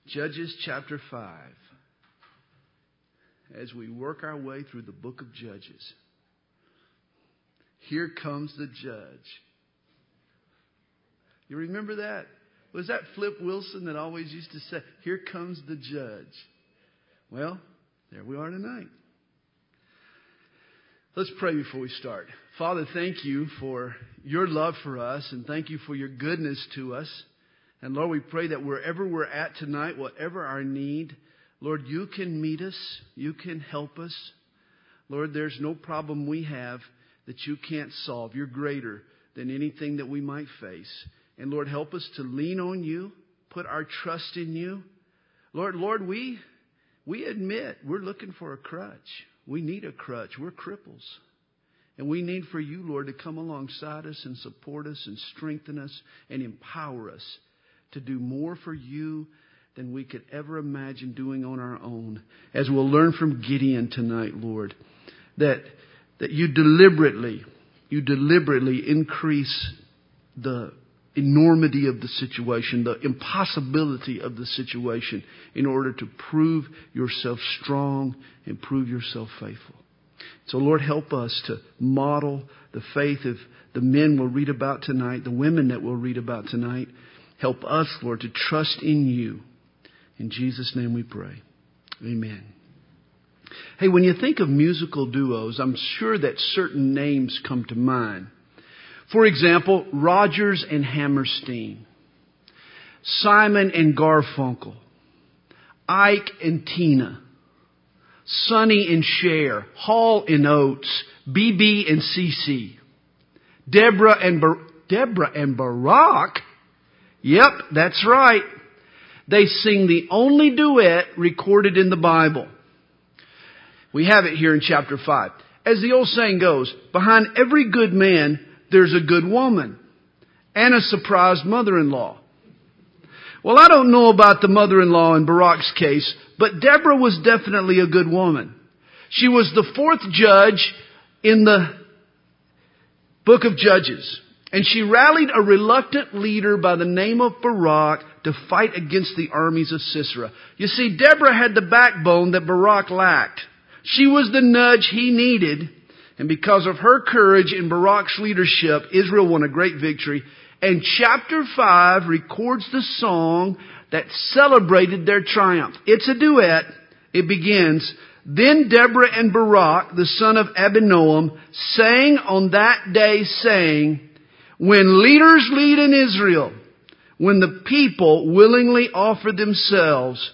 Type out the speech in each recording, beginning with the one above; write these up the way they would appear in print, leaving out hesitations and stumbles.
Judges chapter 5. As we work our way through the book of Judges, here comes the judge. You remember that? Was that Flip Wilson that always used to say, "Here comes the judge"? Well, there we are tonight. Let's pray before we start. Father, thank you for your love for us, and thank you for your goodness to us. And Lord, we pray that wherever we're at tonight, whatever our need, Lord, you can meet us. You can help us. Lord, there's no problem we have that you can't solve. You're greater than anything that we might face. And Lord, help us to lean on you, put our trust in you. Lord, we admit we're looking for a crutch. We need a crutch. We're cripples. And we need for you, Lord, to come alongside us and support us and strengthen us and empower us to do more for you than we could ever imagine doing on our own. As we'll learn from Gideon tonight, Lord, that you deliberately increase the enormity of the situation, the impossibility of the situation, in order to prove yourself strong and prove yourself faithful. So Lord, help us to model the faith of the men we'll read about tonight, the women that we'll read about tonight. Help us, Lord, to trust in you. In Jesus' name we pray. Amen. Hey, when you think of musical duos, I'm sure that certain names come to mind. For example, Rodgers and Hammerstein, Simon and Garfunkel, Ike and Tina, Sonny and Cher, Hall and Oates, BB and CC, Deborah and Barack. Yep, that's right. They sing the only duet recorded in the Bible. We have it here in chapter 5. As the old saying goes, behind every good man, there's a good woman and a surprised mother-in-law. Well, I don't know about the mother-in-law in Barack's case, but Deborah was definitely a good woman. She was the fourth judge in the book of Judges. And she rallied a reluctant leader by the name of Barak to fight against the armies of Sisera. You see, Deborah had the backbone that Barak lacked. She was the nudge he needed. And because of her courage and Barak's leadership, Israel won a great victory. And chapter 5 records the song that celebrated their triumph. It's a duet. It begins, "Then Deborah and Barak, the son of Abinoam, sang on that day, saying, when leaders lead in Israel, when the people willingly offer themselves,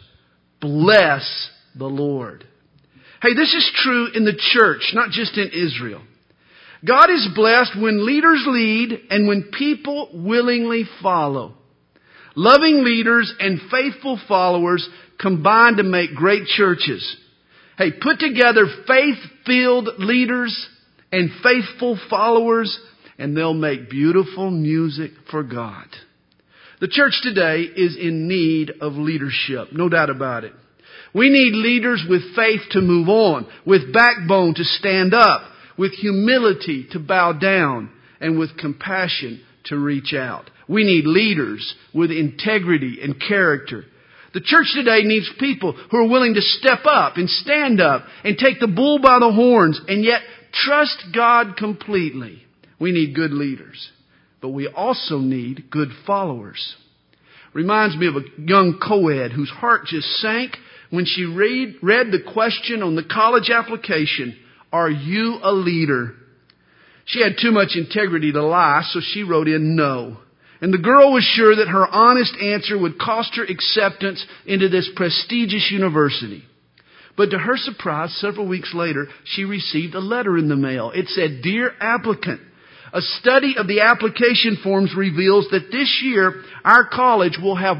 bless the Lord." Hey, this is true in the church, not just in Israel. God is blessed when leaders lead and when people willingly follow. Loving leaders and faithful followers combine to make great churches. Hey, put together faith-filled leaders and faithful followers, and they'll make beautiful music for God. The church today is in need of leadership, no doubt about it. We need leaders with faith to move on, with backbone to stand up, with humility to bow down, and with compassion to reach out. We need leaders with integrity and character. The church today needs people who are willing to step up and stand up and take the bull by the horns and yet trust God completely. We need good leaders, but we also need good followers. Reminds me of a young co-ed whose heart just sank when she read the question on the college application, "Are you a leader?" She had too much integrity to lie, so she wrote in no. And the girl was sure that her honest answer would cost her acceptance into this prestigious university. But to her surprise, several weeks later, she received a letter in the mail. It said, "Dear applicant, a study of the application forms reveals that this year our college will have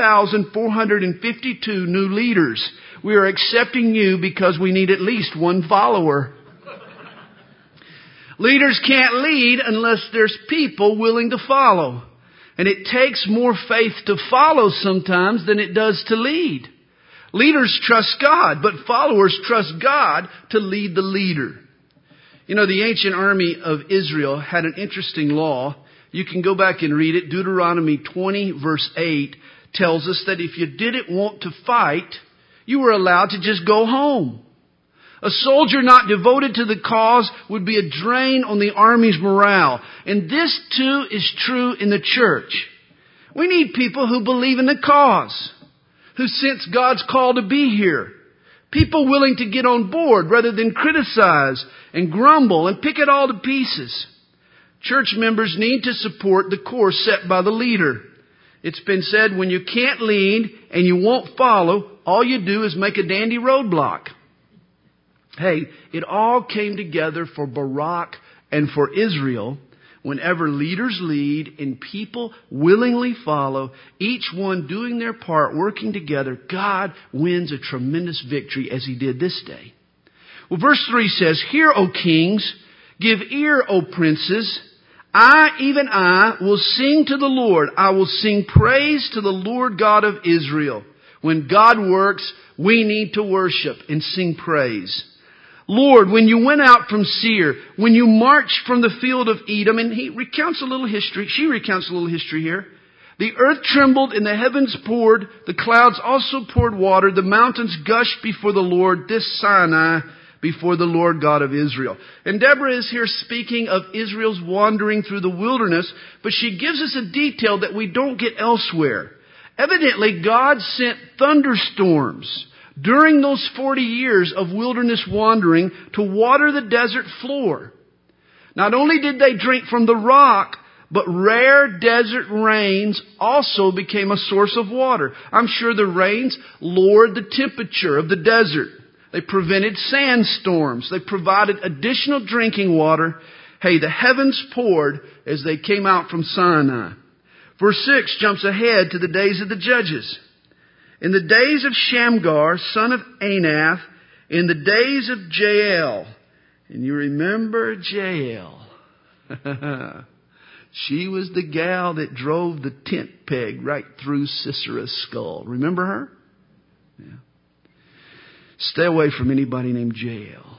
1,452 new leaders. We are accepting you because we need at least one follower." Leaders can't lead unless there's people willing to follow. And it takes more faith to follow sometimes than it does to lead. Leaders trust God, but followers trust God to lead the leader. You know, the ancient army of Israel had an interesting law. You can go back and read it. Deuteronomy 20 verse 8 tells us that if you didn't want to fight, you were allowed to just go home. A soldier not devoted to the cause would be a drain on the army's morale. And this too is true in the church. We need people who believe in the cause, who sense God's call to be here. People willing to get on board rather than criticize and grumble and pick it all to pieces. Church members need to support the course set by the leader. It's been said, when you can't lead and you won't follow, all you do is make a dandy roadblock. Hey, it all came together for Barak and for Israel. Whenever leaders lead and people willingly follow, each one doing their part, working together, God wins a tremendous victory as He did this day. Well, verse 3 says, "Hear, O kings, give ear, O princes. Even I, will sing to the Lord. I will sing praise to the Lord God of Israel." When God works, we need to worship and sing praise. "Lord, when you went out from Seir, when you marched from the field of Edom," and he recounts a little history. She recounts a little history here. "The earth trembled and the heavens poured. The clouds also poured water. The mountains gushed before the Lord, this Sinai before the Lord God of Israel." And Deborah is here speaking of Israel's wandering through the wilderness, but she gives us a detail that we don't get elsewhere. Evidently, God sent thunderstorms during those 40 years of wilderness wandering to water the desert floor. Not only did they drink from the rock, but rare desert rains also became a source of water. I'm sure the rains lowered the temperature of the desert. They prevented sandstorms. They provided additional drinking water. Hey, the heavens poured as they came out from Sinai. Verse 6 jumps ahead to the days of the judges. "In the days of Shamgar, son of Anath, in the days of Jael." And you remember Jael. She was the gal that drove the tent peg right through Sisera's skull. Remember her? Yeah. Stay away from anybody named Jael.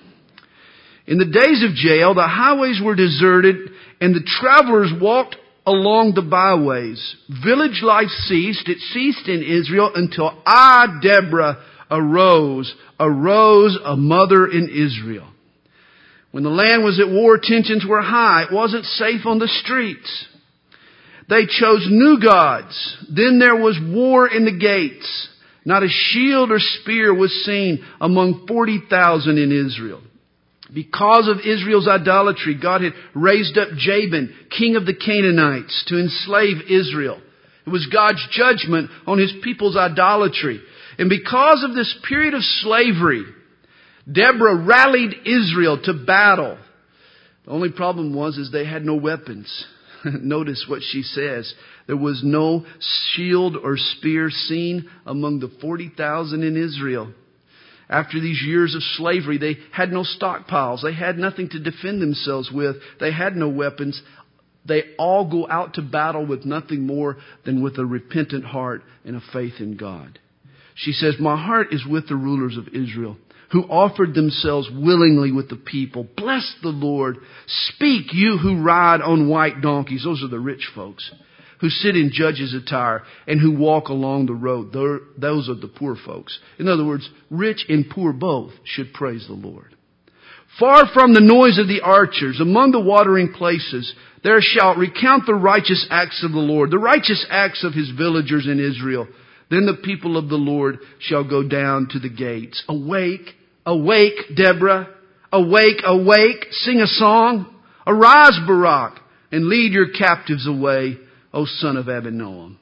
"In the days of Jael, the highways were deserted and the travelers walked along the byways. Village life ceased. It ceased in Israel until I, Deborah, arose a mother in Israel." When the land was at war, tensions were high. It wasn't safe on the streets. They chose new gods. Then there was war in the gates. Not a shield or spear was seen among 40,000 in Israel. Because of Israel's idolatry, God had raised up Jabin, king of the Canaanites, to enslave Israel. It was God's judgment on His people's idolatry. And because of this period of slavery, Deborah rallied Israel to battle. The only problem was they had no weapons. Notice what she says. There was no shield or spear seen among the 40,000 in Israel. After these years of slavery, they had no stockpiles. They had nothing to defend themselves with. They had no weapons. They all go out to battle with nothing more than with a repentant heart and a faith in God. She says, "My heart is with the rulers of Israel, who offered themselves willingly with the people. Bless the Lord. Speak, you who ride on white donkeys." Those are the rich folks. "Who sit in judges' attire and who walk along the road." Those are the poor folks. In other words, rich and poor both should praise the Lord. "Far from the noise of the archers, among the watering places, there shall recount the righteous acts of the Lord, the righteous acts of His villagers in Israel. Then the people of the Lord shall go down to the gates." Awake, awake, Deborah. Awake, awake. Sing a song. Arise, Barak, and lead your captives away, O son of Abinoam.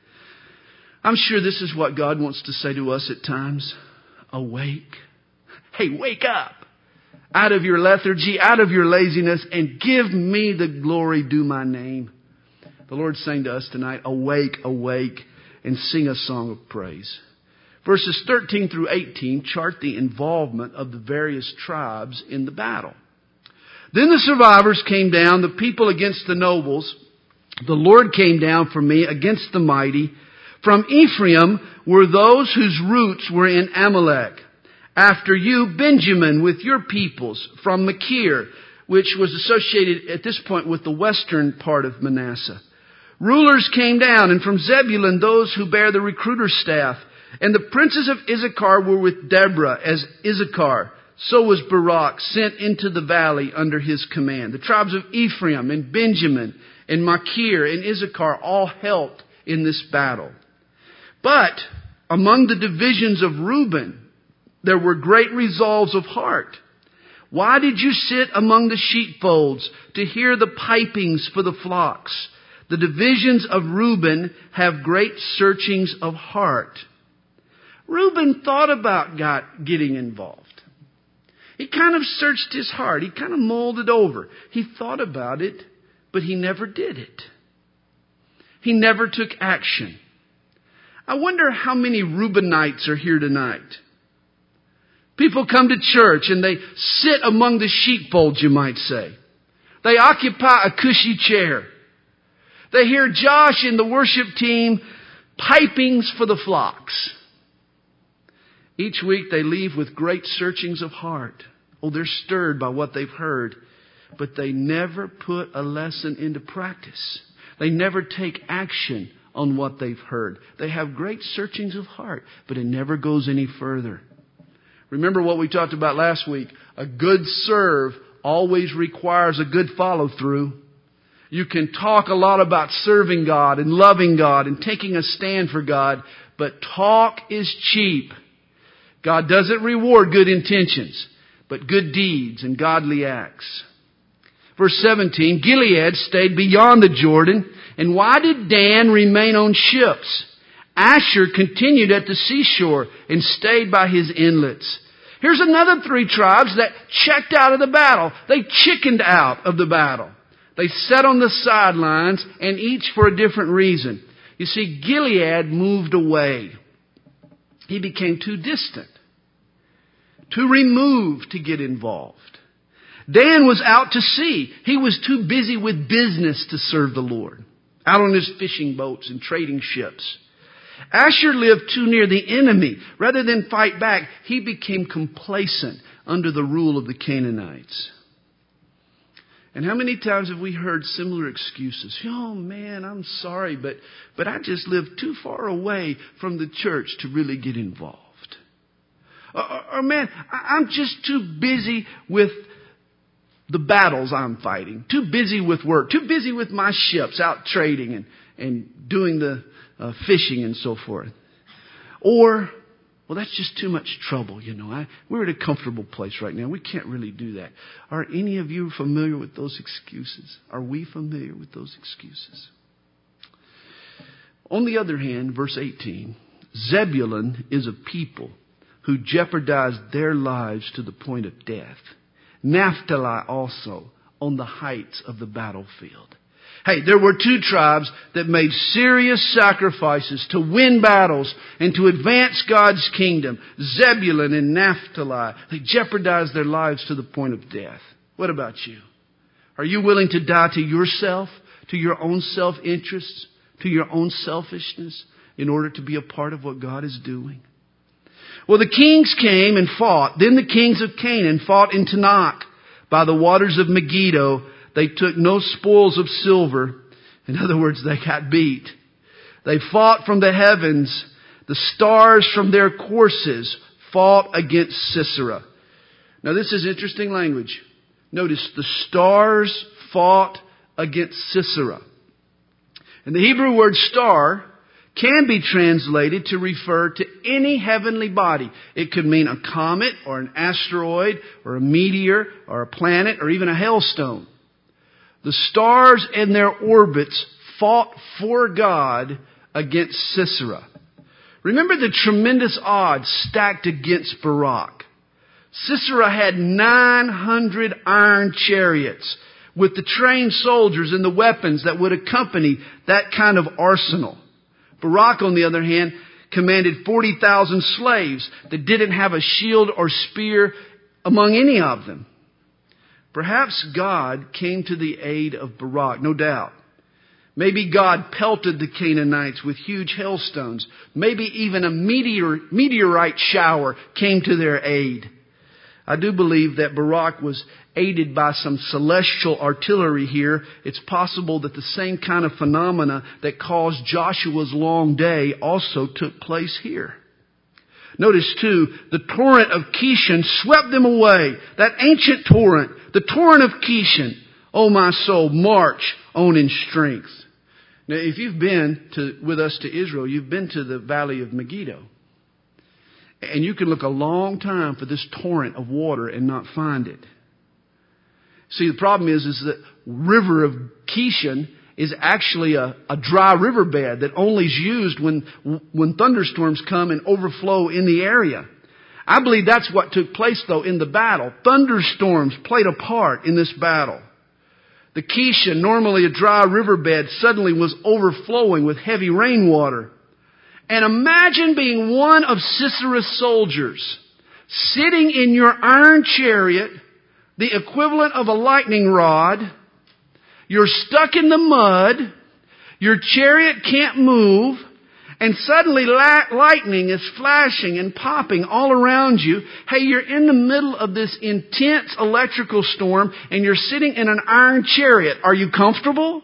I'm sure this is what God wants to say to us at times. Awake. Hey, wake up out of your lethargy, out of your laziness, and give me the glory due my name. The Lord's saying to us tonight, awake, awake, and sing a song of praise. Verses 13 through 18 chart the involvement of the various tribes in the battle. "Then the survivors came down, the people against the nobles. The Lord came down for me against the mighty. From Ephraim were those whose roots were in Amalek. After you, Benjamin, with your peoples. From Machir, which was associated at this point with the western part of Manasseh, Rulers came down, and from Zebulun those who bear the recruiter's staff. And the princes of Issachar were with Deborah as Issachar. So was Barak sent into the valley under his command. The tribes of Ephraim and Benjamin and Machir and Issachar all helped in this battle. But among the divisions of Reuben, there were great resolves of heart. Why did you sit among the sheepfolds to hear the pipings for the flocks? The divisions of Reuben have great searchings of heart. Reuben thought about God getting involved. He kind of searched his heart. He kind of mulled it over. He thought about it, but he never did it. He never took action. I wonder how many Reubenites are here tonight. People come to church and they sit among the sheepfolds, you might say. They occupy a cushy chair. They hear Josh and the worship team pipings for the flocks. Each week they leave with great searchings of heart. Oh, they're stirred by what they've heard. But they never put a lesson into practice. They never take action on what they've heard. They have great searchings of heart, but it never goes any further. Remember what we talked about last week. A good serve always requires a good follow-through. You can talk a lot about serving God and loving God and taking a stand for God, but talk is cheap. God doesn't reward good intentions, but good deeds and godly acts. Verse 17, Gilead stayed beyond the Jordan. And why did Dan remain on ships? Asher continued at the seashore and stayed by his inlets. Here's another 3 tribes that checked out of the battle. They chickened out of the battle. They sat on the sidelines, and each for a different reason. You see, Gilead moved away. He became too distant, too removed to get involved. Dan was out to sea. He was too busy with business to serve the Lord, out on his fishing boats and trading ships. Asher lived too near the enemy. Rather than fight back, he became complacent under the rule of the Canaanites. And how many times have we heard similar excuses? Oh man, I'm sorry, but I just live too far away from the church to really get involved. Or man, I'm just too busy with the battles I'm fighting. Too busy with work. Too busy with my ships out trading and doing the fishing and so forth. Or, well, that's just too much trouble, you know. We're at a comfortable place right now. We can't really do that. Are any of you familiar with those excuses? Are we familiar with those excuses? On the other hand, verse 18, Zebulun is a people who jeopardized their lives to the point of death. Naphtali also on the heights of the battlefield. Hey, there were 2 tribes that made serious sacrifices to win battles and to advance God's kingdom. Zebulun and Naphtali. They jeopardized their lives to the point of death. What about you? Are you willing to die to yourself, to your own self-interests, to your own selfishness in order to be a part of what God is doing? Well, the kings came and fought. Then the kings of Canaan fought in Tanakh by the waters of Megiddo. They took no spoils of silver. In other words, they got beat. They fought from the heavens. The stars from their courses fought against Sisera. Now this is interesting language. Notice the stars fought against Sisera. And the Hebrew word star can be translated to refer to any heavenly body. It could mean a comet or an asteroid or a meteor or a planet or even a hailstone. The stars and their orbits fought for God against Sisera. Remember the tremendous odds stacked against Barak. Sisera had 900 iron chariots with the trained soldiers and the weapons that would accompany that kind of arsenal. Barak, on the other hand, commanded 40,000 slaves that didn't have a shield or spear among any of them. Perhaps God came to the aid of Barak, no doubt. Maybe God pelted the Canaanites with huge hailstones. Maybe even a meteorite shower came to their aid. I do believe that Barak was aided by some celestial artillery here, it's possible that the same kind of phenomena that caused Joshua's long day also took place here. Notice too, the torrent of Kishon swept them away. That ancient torrent, the torrent of Kishon. Oh my soul, march on in strength. Now if you've been with us to Israel, you've been to the valley of Megiddo. And you can look a long time for this torrent of water and not find it. See, the problem is that river of Kishon is actually a dry riverbed that only is used when thunderstorms come and overflow in the area. I believe that's what took place though in the battle. Thunderstorms played a part in this battle. The Kishon, normally a dry riverbed, suddenly was overflowing with heavy rainwater. And imagine being one of Sisera's soldiers, sitting in your iron chariot, the equivalent of a lightning rod. You're stuck in the mud. Your chariot can't move. And suddenly lightning is flashing and popping all around you. Hey, you're in the middle of this intense electrical storm and you're sitting in an iron chariot. Are you comfortable?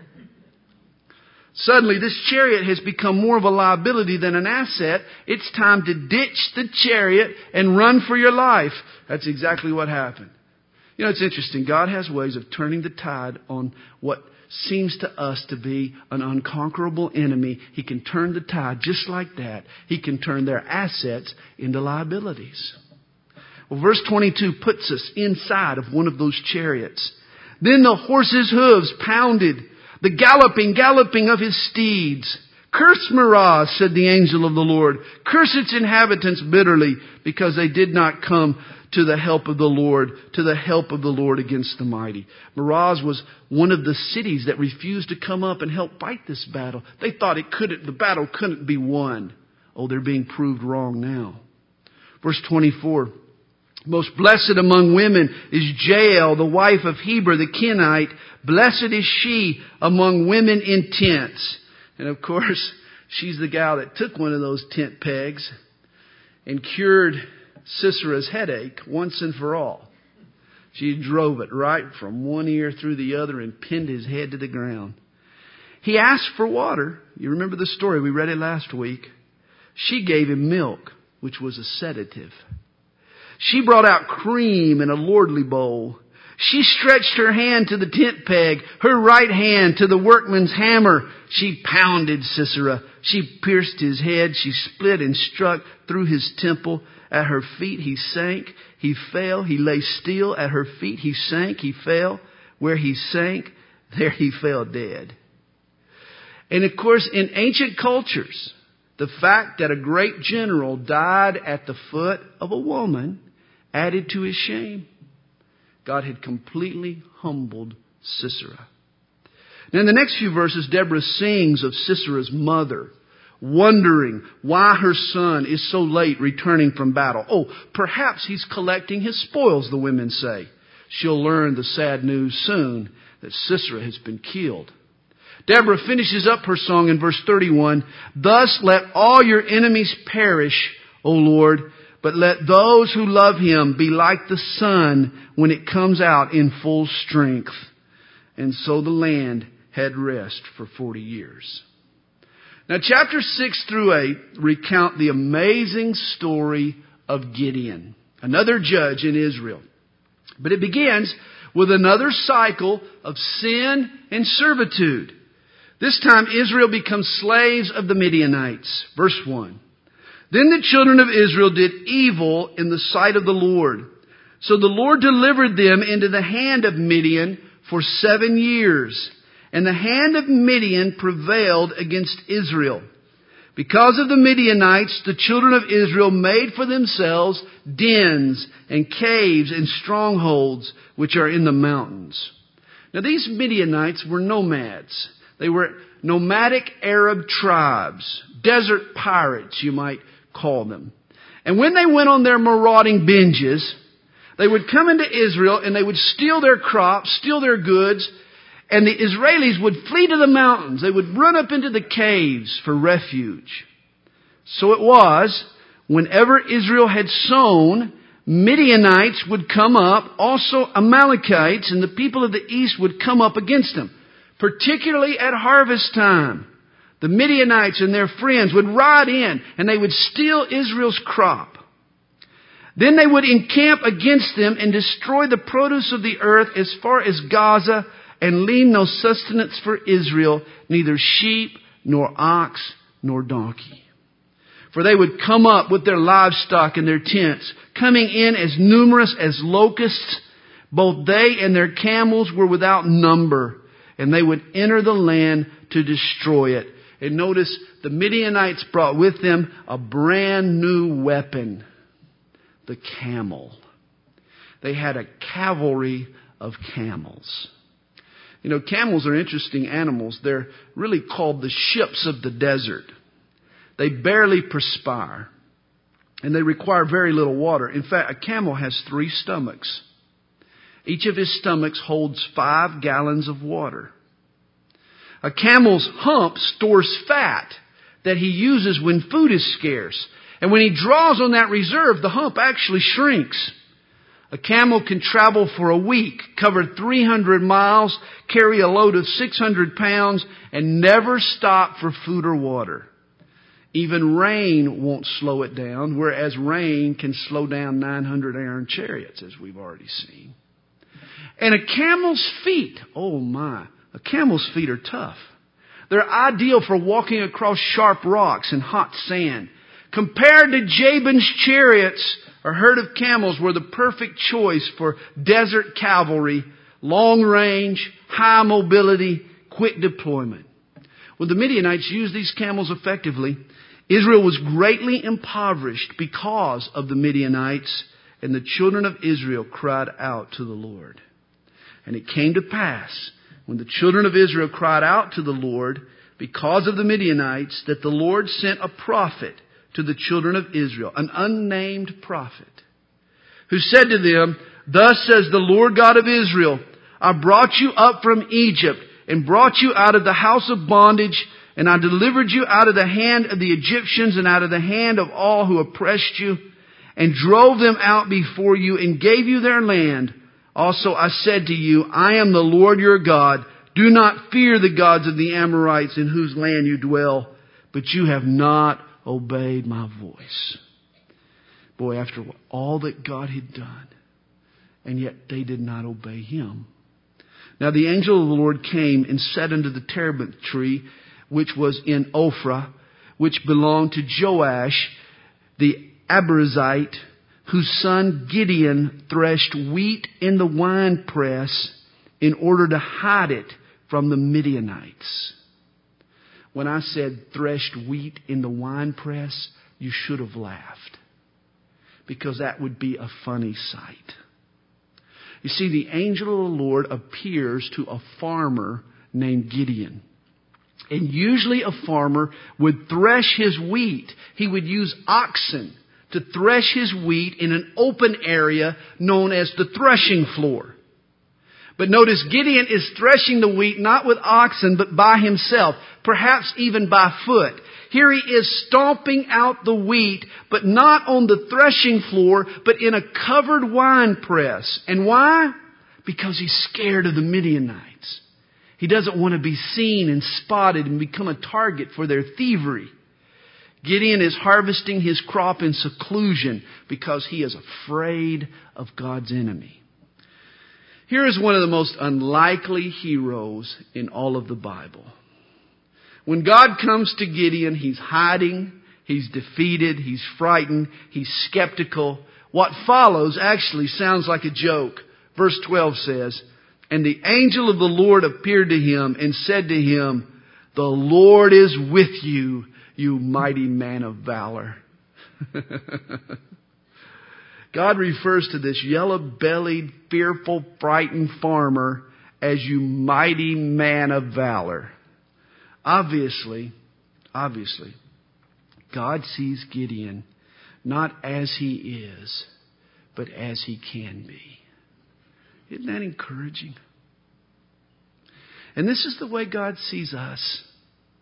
Suddenly, this chariot has become more of a liability than an asset. It's time to ditch the chariot and run for your life. That's exactly what happened. You know, it's interesting. God has ways of turning the tide on what seems to us to be an unconquerable enemy. He can turn the tide just like that. He can turn their assets into liabilities. Well, verse 22 puts us inside of one of those chariots. Then the horse's hooves pounded. The galloping of his steeds. Curse Meroz, said the angel of the Lord. Curse its inhabitants bitterly, because they did not come to the help of the Lord against the mighty. Meroz was one of the cities that refused to come up and help fight this battle. They thought the battle couldn't be won. Oh, they're being proved wrong now. Verse 24. Most blessed among women is Jael, the wife of Heber the Kenite. Blessed is she among women in tents. And of course, she's the gal that took one of those tent pegs and cured Sisera's headache once and for all. She drove it right from one ear through the other and pinned his head to the ground. He asked for water. You remember the story. We read it last week. She gave him milk, which was a sedative. She brought out cream in a lordly bowl. She stretched her hand to the tent peg, her right hand to the workman's hammer. She pounded Sisera. She pierced his head. She split and struck through his temple. At her feet he sank. He fell. He lay still. At her feet he sank. He fell. Where he sank, there he fell dead. And of course, in ancient cultures, the fact that a great general died at the foot of a woman added to his shame. God had completely humbled Sisera. Now in the next few verses, Deborah sings of Sisera's mother, wondering why her son is so late returning from battle. Oh, perhaps he's collecting his spoils, the women say. She'll learn the sad news soon that Sisera has been killed. Deborah finishes up her song in verse 31. Thus let all your enemies perish, O Lord, but let those who love him be like the sun when it comes out in full strength. And so the land had rest for 40 years. Now chapters 6 through 8 recount the amazing story of Gideon, another judge in Israel. But it begins with another cycle of sin and servitude. This time Israel becomes slaves of the Midianites. Verse 1. Then the children of Israel did evil in the sight of the Lord. So the Lord delivered them into the hand of Midian for 7 years. And the hand of Midian prevailed against Israel. Because of the Midianites, the children of Israel made for themselves dens and caves and strongholds which are in the mountains. Now these Midianites were nomads. They were nomadic Arab tribes, desert pirates, you might call them. And when they went on their marauding binges, they would come into Israel and they would steal their crops, steal their goods, and the Israelis would flee to the mountains. They would run up into the caves for refuge. So it was, whenever Israel had sown, Midianites would come up, also Amalekites, and the people of the east would come up against them, particularly at harvest time. The Midianites and their friends would ride in and they would steal Israel's crop. Then they would encamp against them and destroy the produce of the earth as far as Gaza, and leave no sustenance for Israel, neither sheep, nor ox, nor donkey. For they would come up with their livestock and their tents, coming in as numerous as locusts. Both they and their camels were without number, and they would enter the land to destroy it. And notice the Midianites brought with them a brand new weapon, the camel. They had a cavalry of camels. You know, camels are interesting animals. They're really called the ships of the desert. They barely perspire, and they require very little water. In fact, a camel has 3 stomachs. Each of his stomachs holds 5 gallons of water. A camel's hump stores fat that he uses when food is scarce. And when he draws on that reserve, the hump actually shrinks. A camel can travel for a week, cover 300 miles, carry a load of 600 pounds, and never stop for food or water. Even rain won't slow it down, whereas rain can slow down 900 iron chariots, as we've already seen. And a camel's feet, oh my, a camel's feet are tough. They're ideal for walking across sharp rocks and hot sand. Compared to Jabin's chariots, a herd of camels were the perfect choice for desert cavalry, long range, high mobility, quick deployment. When the Midianites used these camels effectively, Israel was greatly impoverished because of the Midianites, and the children of Israel cried out to the Lord. And it came to pass, when the children of Israel cried out to the Lord because of the Midianites, that the Lord sent a prophet to the children of Israel, an unnamed prophet, who said to them, "Thus says the Lord God of Israel, I brought you up from Egypt and brought you out of the house of bondage, and I delivered you out of the hand of the Egyptians and out of the hand of all who oppressed you, and drove them out before you and gave you their land. Also I said to you, I am the Lord your God. Do not fear the gods of the Amorites in whose land you dwell, but you have not obeyed my voice." Boy, after all that God had done, and yet they did not obey Him. Now the angel of the Lord came and sat under the terebinth tree, which was in Ophrah, which belonged to Joash the Abiezrite, whose son Gideon threshed wheat in the winepress in order to hide it from the Midianites. When I said threshed wheat in the winepress, you should have laughed, because that would be a funny sight. You see, the angel of the Lord appears to a farmer named Gideon. And usually a farmer would thresh his wheat. He would use oxen to thresh his wheat in an open area known as the threshing floor. But notice Gideon is threshing the wheat not with oxen but by himself, perhaps even by foot. Here he is stomping out the wheat, but not on the threshing floor, but in a covered wine press. And why? Because he's scared of the Midianites. He doesn't want to be seen and spotted and become a target for their thievery. Gideon is harvesting his crop in seclusion because he is afraid of God's enemy. Here is one of the most unlikely heroes in all of the Bible. When God comes to Gideon, he's hiding, he's defeated, he's frightened, he's skeptical. What follows actually sounds like a joke. Verse 12 says, "And the angel of the Lord appeared to him and said to him, 'The Lord is with you, you mighty man of valor.'" God refers to this yellow-bellied, fearful, frightened farmer as "you mighty man of valor." Obviously, God sees Gideon not as he is, but as he can be. Isn't that encouraging? And this is the way God sees us.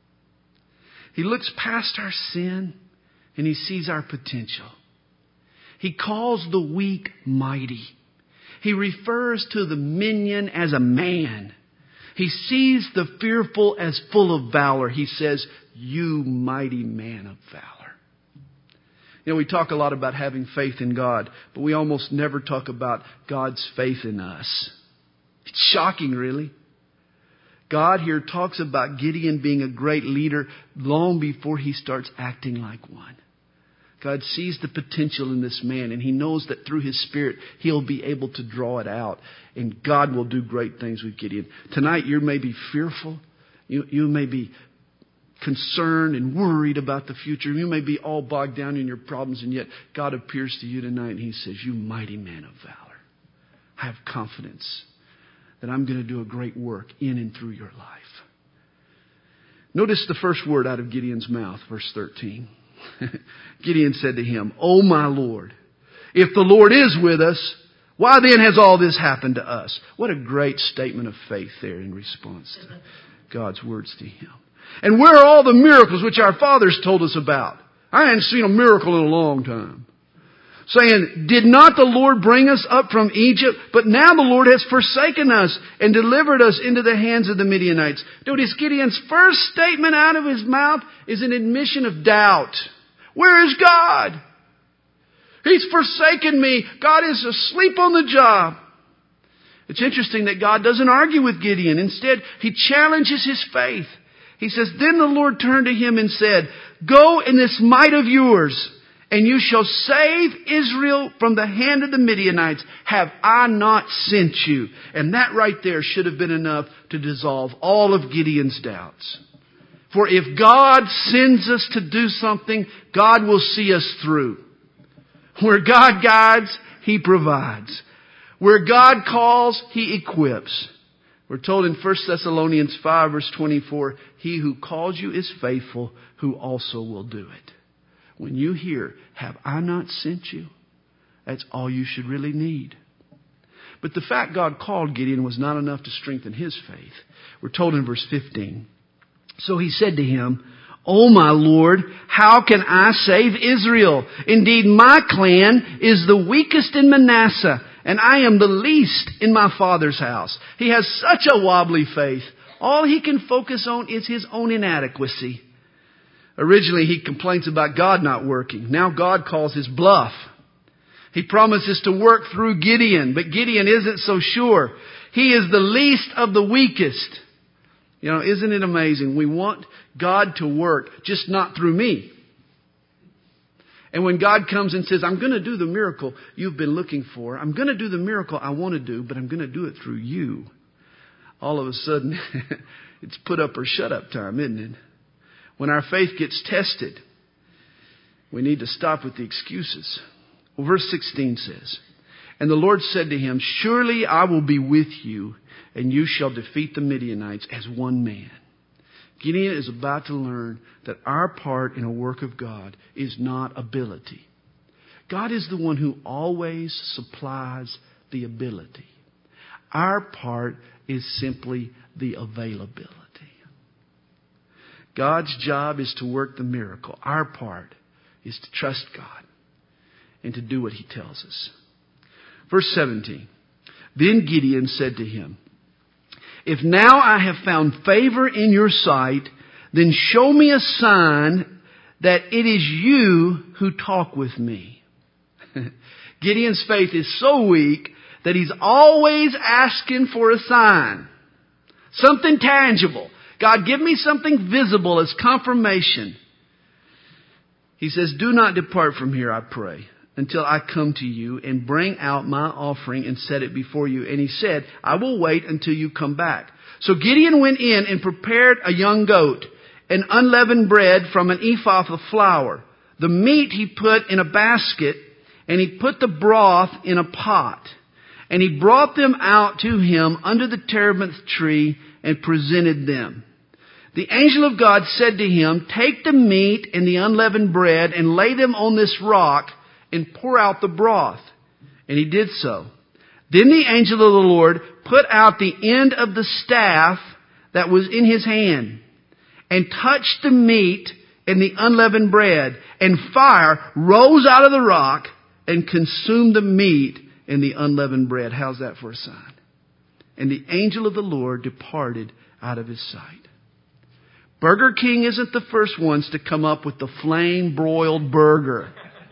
He looks past our sin and He sees our potential. He calls the weak mighty. He refers to the minion as a man. He sees the fearful as full of valor. He says, you mighty man of valor. You know, we talk a lot about having faith in God, but we almost never talk about God's faith in us. It's shocking, really. God here talks about Gideon being a great leader long before he starts acting like one. God sees the potential in this man, and He knows that through His Spirit, He'll be able to draw it out. And God will do great things with Gideon. Tonight, you may be fearful. You may be concerned and worried about the future. You may be all bogged down in your problems, and yet God appears to you tonight, and He says, you mighty man of valor. I have confidence that I'm going to do a great work in and through your life. Notice the first word out of Gideon's mouth, verse 13. Gideon said to him, "O my Lord, if the Lord is with us, why then has all this happened to us?" What a great statement of faith there in response to God's words to him. "And where are all the miracles which our fathers told us about?" I hadn't seen a miracle in a long time. Saying, "Did not the Lord bring us up from Egypt? But now the Lord has forsaken us and delivered us into the hands of the Midianites." Notice Gideon's first statement out of his mouth is an admission of doubt. Where is God? He's forsaken me. God is asleep on the job. It's interesting that God doesn't argue with Gideon. Instead, He challenges his faith. He says, "Then the Lord turned to him and said, 'Go in this might of yours, and you shall save Israel from the hand of the Midianites. Have I not sent you?'" And that right there should have been enough to dissolve all of Gideon's doubts. For if God sends us to do something, God will see us through. Where God guides, He provides. Where God calls, He equips. We're told in 1 Thessalonians 5 verse 24, "He who calls you is faithful, who also will do it." When you hear, "Have I not sent you?" that's all you should really need. But the fact God called Gideon was not enough to strengthen his faith. We're told in verse 15, "So he said to him, 'O my Lord, how can I save Israel? Indeed, my clan is the weakest in Manasseh, and I am the least in my father's house.'" He has such a wobbly faith. All he can focus on is his own inadequacy. Originally, he complains about God not working. Now God calls his bluff. He promises to work through Gideon, but Gideon isn't so sure. He is the least of the weakest. You know, isn't it amazing? We want God to work, just not through me. And when God comes and says, "I'm going to do the miracle you've been looking for. I'm going to do the miracle I want to do, but I'm going to do it through you." All of a sudden, it's put up or shut up time, isn't it? When our faith gets tested, we need to stop with the excuses. Well, verse 16 says, "And the Lord said to him, 'Surely I will be with you, and you shall defeat the Midianites as one man.'" Gideon is about to learn that our part in a work of God is not ability. God is the one who always supplies the ability. Our part is simply the availability. God's job is to work the miracle. Our part is to trust God and to do what He tells us. Verse 17, "Then Gideon said to him, 'If now I have found favor in your sight, then show me a sign that it is you who talk with me.'" Gideon's faith is so weak that he's always asking for a sign. Something tangible. God, give me something visible as confirmation. He says, "Do not depart from here, I pray, until I come to you and bring out my offering and set it before you." And he said, "I will wait until you come back." So Gideon went in and prepared a young goat and unleavened bread from an ephah of flour. The meat he put in a basket, and he put the broth in a pot. And he brought them out to him under the terebinth tree and presented them. The angel of God said to him, "Take the meat and the unleavened bread and lay them on this rock and pour out the broth." And he did so. Then the angel of the Lord put out the end of the staff that was in his hand and touched the meat and the unleavened bread, and fire rose out of the rock and consume the meat and the unleavened bread. How's that for a sign? And the angel of the Lord departed out of his sight. Burger King isn't the first ones to come up with the flame-broiled burger.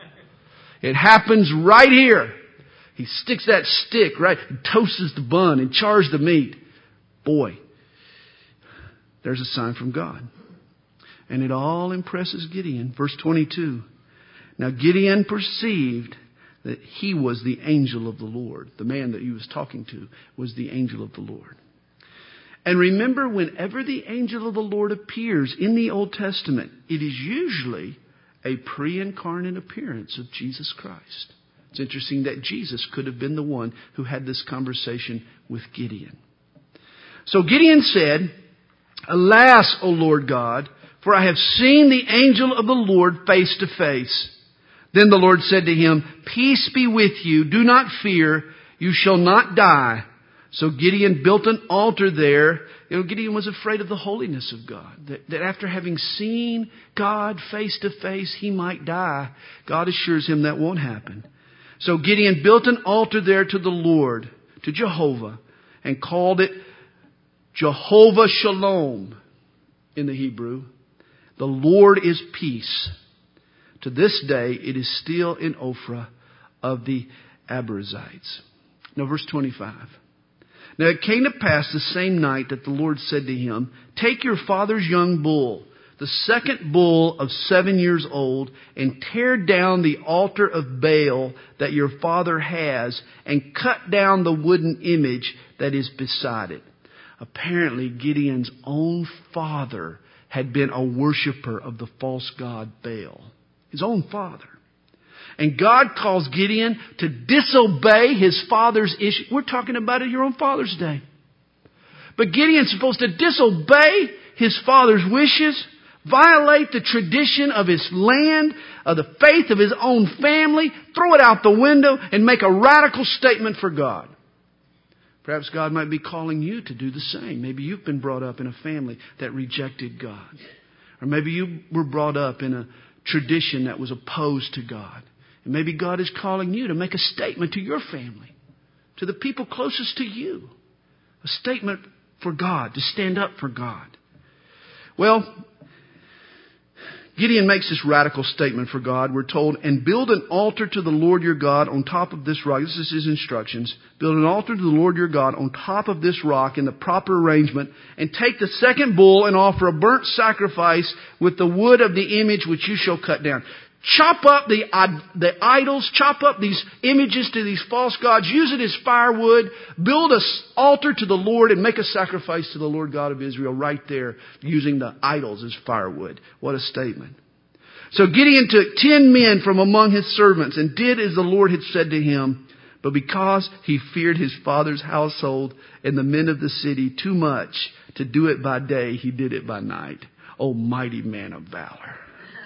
It happens right here. He sticks that stick, right? Toasts the bun and chars the meat. Boy, there's a sign from God. And it all impresses Gideon. Verse 22. Now Gideon perceived that he was the angel of the Lord. The man that he was talking to was the angel of the Lord. And remember, whenever the angel of the Lord appears in the Old Testament, it is usually a pre-incarnate appearance of Jesus Christ. It's interesting that Jesus could have been the one who had this conversation with Gideon. So Gideon said, Alas, O Lord God, for I have seen the angel of the Lord face to face. Then the Lord said to him, Peace be with you. Do not fear. You shall not die. So Gideon built an altar there. Gideon was afraid of the holiness of God. That after having seen God face to face, he might die. God assures him that won't happen. So Gideon built an altar there to the Lord, to Jehovah, and called it Jehovah Shalom in the Hebrew. The Lord is peace. To this day, it is still in Ophrah of the Abiezrites. Now, verse 25. Now it came to pass the same night that the Lord said to him, Take your father's young bull, the second bull of 7 years old, and tear down the altar of Baal that your father has, and cut down the wooden image that is beside it. Apparently, Gideon's own father had been a worshiper of the false god Baal. His own father. And God calls Gideon to disobey his father's issue. We're talking about it here on Father's Day. But Gideon's supposed to disobey his father's wishes, violate the tradition of his land, of the faith of his own family, throw it out the window, and make a radical statement for God. Perhaps God might be calling you to do the same. Maybe you've been brought up in a family that rejected God. Or maybe you were brought up in a tradition that was opposed to God. And maybe God is calling you to make a statement to your family, to the people closest to you. A statement for God, to stand up for God. Well, Gideon makes this radical statement for God. We're told, and build an altar to the Lord your God on top of this rock. This is his instructions. Build an altar to the Lord your God on top of this rock in the proper arrangement, and take the second bull and offer a burnt sacrifice with the wood of the image which you shall cut down. Chop up the idols, chop up these images to these false gods, use it as firewood, build an altar to the Lord and make a sacrifice to the Lord God of Israel right there using the idols as firewood. What a statement. So Gideon took 10 men from among his servants and did as the Lord had said to him. But because he feared his father's household and the men of the city too much to do it by day, he did it by night. O mighty man of valor.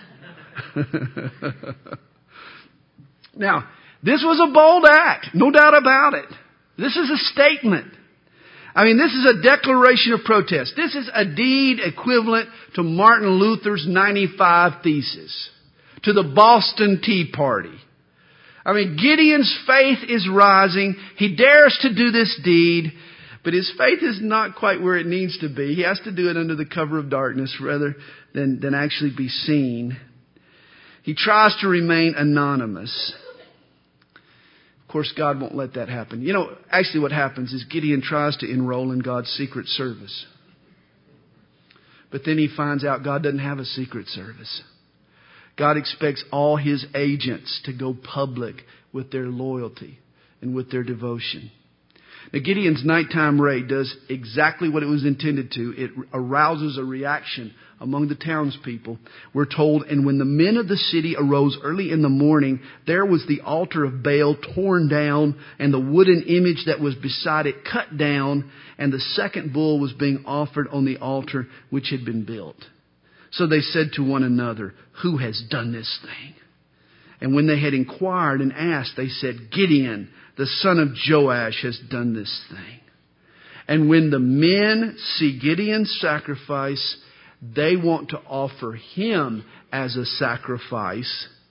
Now, this was a bold act, no doubt about it. This is a statement. I mean, this is a declaration of protest. This is a deed equivalent to Martin Luther's 95 Theses, to the Boston Tea Party. I mean, Gideon's faith is rising. He dares to do this deed, but his faith is not quite where it needs to be. He has to do it under the cover of darkness rather than actually be seen. He tries to remain anonymous. Of course, God won't let that happen. You know, actually what happens is Gideon tries to enroll in God's secret service. But then he finds out God doesn't have a secret service. God expects all his agents to go public with their loyalty and with their devotion. Now, Gideon's nighttime raid does exactly what it was intended to. It arouses a reaction among the townspeople. We're told, and when the men of the city arose early in the morning, there was the altar of Baal torn down, and the wooden image that was beside it cut down, and the second bull was being offered on the altar which had been built. So they said to one another, Who has done this thing? And when they had inquired and asked, they said, Gideon, the son of Joash, has done this thing. And when the men see Gideon's sacrifice, they want to offer him as a sacrifice.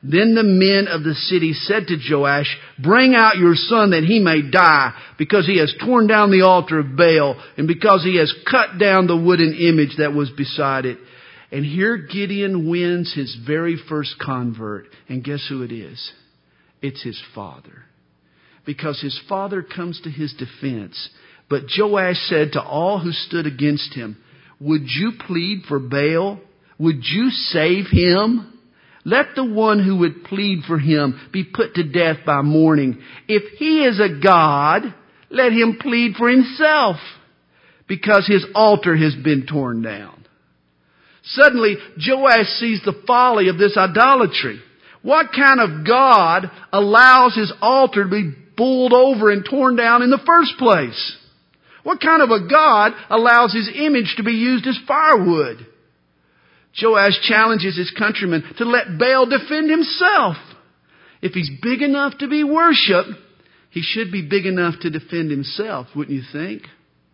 Then the men of the city said to Joash, "Bring out your son that he may die, because he has torn down the altar of Baal, and because he has cut down the wooden image that was beside it." And here Gideon wins his very first convert. And guess who it is? It's his father. Because his father comes to his defense. But Joash said to all who stood against him, "Would you plead for Baal? Would you save him? Let the one who would plead for him be put to death by morning. If he is a god, let him plead for himself, because his altar has been torn down." Suddenly, Joash sees the folly of this idolatry. What kind of God allows his altar to be bowled over and torn down in the first place? What kind of a God allows his image to be used as firewood? Joash challenges his countrymen to let Baal defend himself. If he's big enough to be worshipped, he should be big enough to defend himself, wouldn't you think?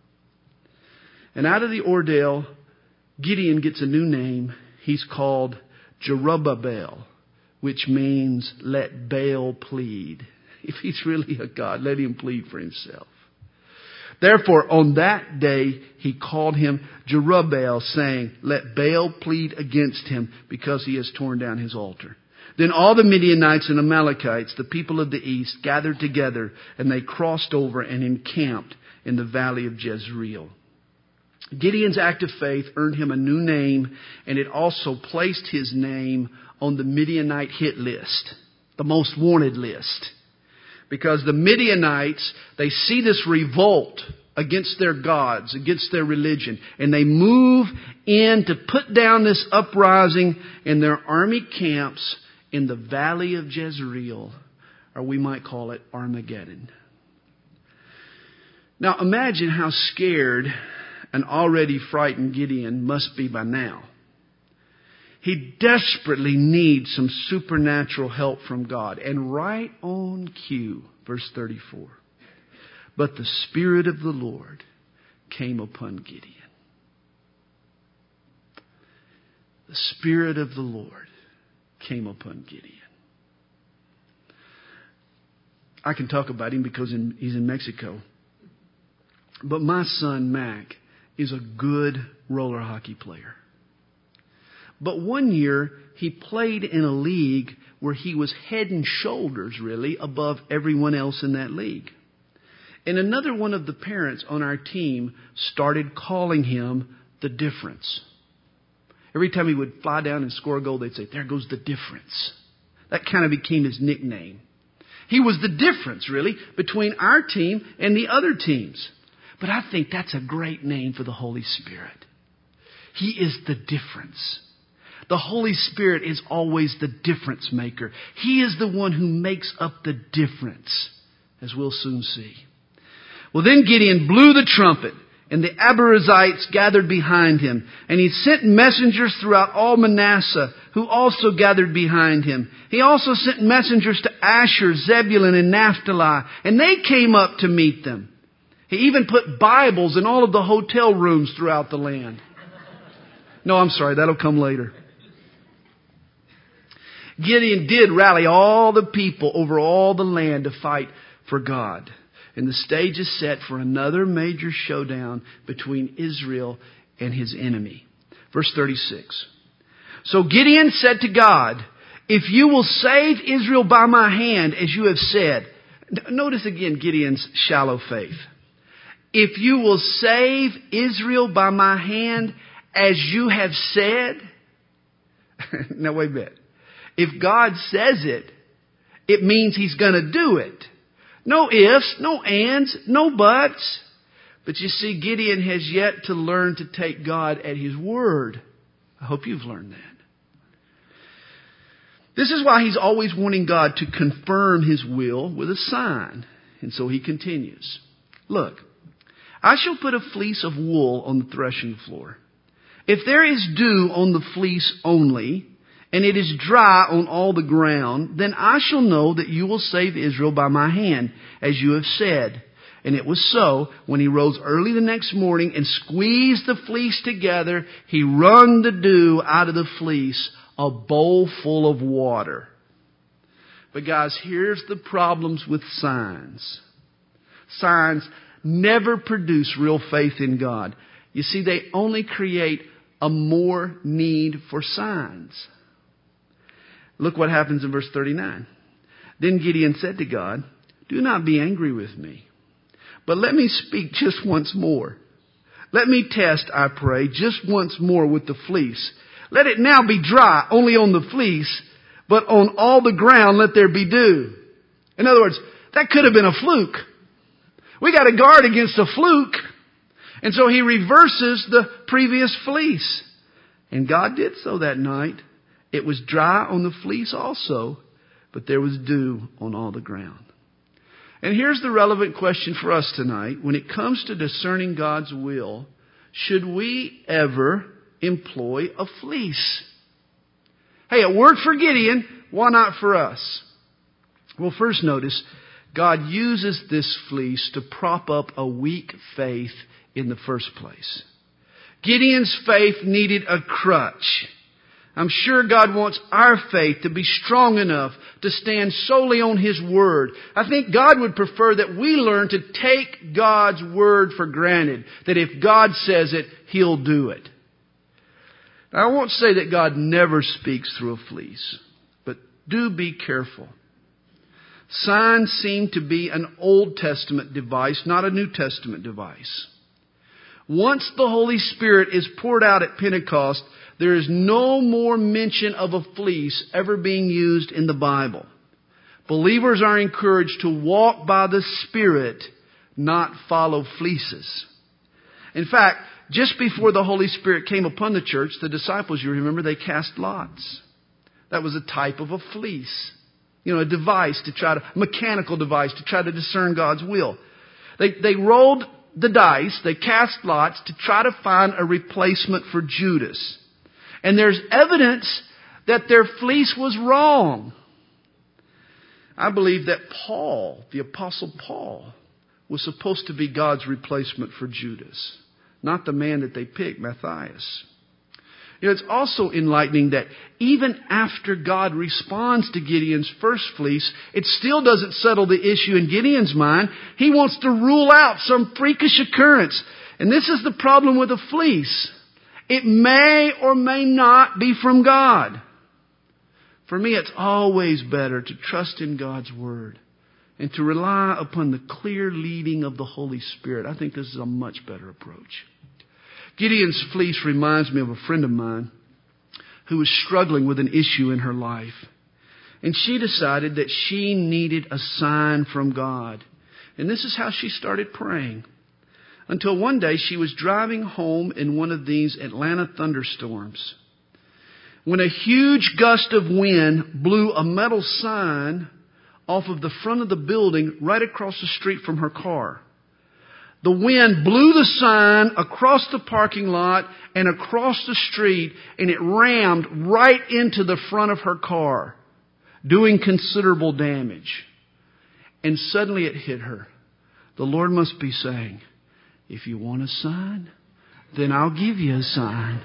And out of the ordeal, Gideon gets a new name. He's called Jerubbaal, which means let Baal plead. If he's really a God, let him plead for himself. Therefore, on that day, he called him Jerubbaal, saying, "Let Baal plead against him, because he has torn down his altar." Then all the Midianites and Amalekites, the people of the east, gathered together, and they crossed over and encamped in the valley of Jezreel. Gideon's act of faith earned him a new name, and it also placed his name on the Midianite hit list, the most wanted list. Because the Midianites, they see this revolt against their gods, against their religion, and they move in to put down this uprising in their army camps in the valley of Jezreel, or we might call it Armageddon. Now imagine how scared and already frightened Gideon must be by now. He desperately needs some supernatural help from God. And right on cue, verse 34. But the Spirit of the Lord came upon Gideon. The Spirit of the Lord came upon Gideon. I can talk about him because he's in Mexico. But my son, Mac, is a good roller hockey player. But one year, he played in a league where he was head and shoulders, really, above everyone else in that league. And another one of the parents on our team started calling him the difference. Every time he would fly down and score a goal, they'd say, "There goes the difference." That kind of became his nickname. He was the difference, really, between our team and the other teams. But I think that's a great name for the Holy Spirit. He is the difference. The Holy Spirit is always the difference maker. He is the one who makes up the difference, as we'll soon see. Well, then Gideon blew the trumpet, and the Abiezrites gathered behind him. And he sent messengers throughout all Manasseh, who also gathered behind him. He also sent messengers to Asher, Zebulun, and Naphtali, and they came up to meet them. He even put Bibles in all of the hotel rooms throughout the land. No, I'm sorry, that'll come later. Gideon did rally all the people over all the land to fight for God. And the stage is set for another major showdown between Israel and his enemy. Verse 36. So Gideon said to God, "If you will save Israel by my hand, as you have said." Notice again Gideon's shallow faith. "If you will save Israel by my hand, as you have said." Now wait a minute. If God says it, it means He's going to do it. No ifs, no ands, no buts. But you see, Gideon has yet to learn to take God at His word. I hope you've learned that. This is why he's always wanting God to confirm His will with a sign. And so he continues. "Look, I shall put a fleece of wool on the threshing floor. If there is dew on the fleece only, and it is dry on all the ground, then I shall know that you will save Israel by my hand, as you have said." And it was so. When he rose early the next morning and squeezed the fleece together, he wrung the dew out of the fleece, a bowl full of water. But guys, here's the problems with signs. Signs never produce real faith in God. You see, they only create a more need for signs. Look what happens in verse 39. Then Gideon said to God, "Do not be angry with me, but let me speak just once more. Let me test, I pray, just once more with the fleece. Let it now be dry only on the fleece, but on all the ground let there be dew." In other words, that could have been a fluke. We got to guard against a fluke. And so he reverses the previous fleece. And God did so that night. It was dry on the fleece also, but there was dew on all the ground. And here's the relevant question for us tonight. When it comes to discerning God's will, should we ever employ a fleece? Hey, it worked for Gideon. Why not for us? Well, first notice, God uses this fleece to prop up a weak faith in the first place. Gideon's faith needed a crutch. I'm sure God wants our faith to be strong enough to stand solely on His Word. I think God would prefer that we learn to take God's Word for granted. That if God says it, He'll do it. Now, I won't say that God never speaks through a fleece, but do be careful. Signs seem to be an Old Testament device, not a New Testament device. Once the Holy Spirit is poured out at Pentecost, there is no more mention of a fleece ever being used in the Bible. Believers are encouraged to walk by the Spirit, not follow fleeces. In fact, just before the Holy Spirit came upon the church, the disciples, you remember, they cast lots. That was a type of a fleece. A device mechanical device to try to discern God's will. They rolled the dice, they cast lots to try to find a replacement for Judas. And there's evidence that their fleece was wrong. I believe that Paul, the Apostle Paul, was supposed to be God's replacement for Judas, not the man that they picked, Matthias. It's also enlightening that even after God responds to Gideon's first fleece, it still doesn't settle the issue in Gideon's mind. He wants to rule out some freakish occurrence. And this is the problem with a fleece. It may or may not be from God. For me, it's always better to trust in God's Word and to rely upon the clear leading of the Holy Spirit. I think this is a much better approach. Gideon's fleece reminds me of a friend of mine who was struggling with an issue in her life. And she decided that she needed a sign from God. And this is how she started praying. Until one day she was driving home in one of these Atlanta thunderstorms, when a huge gust of wind blew a metal sign off of the front of the building right across the street from her car. The wind blew the sign across the parking lot and across the street, and it rammed right into the front of her car, doing considerable damage. And suddenly it hit her. The Lord must be saying, if you want a sign, then I'll give you a sign.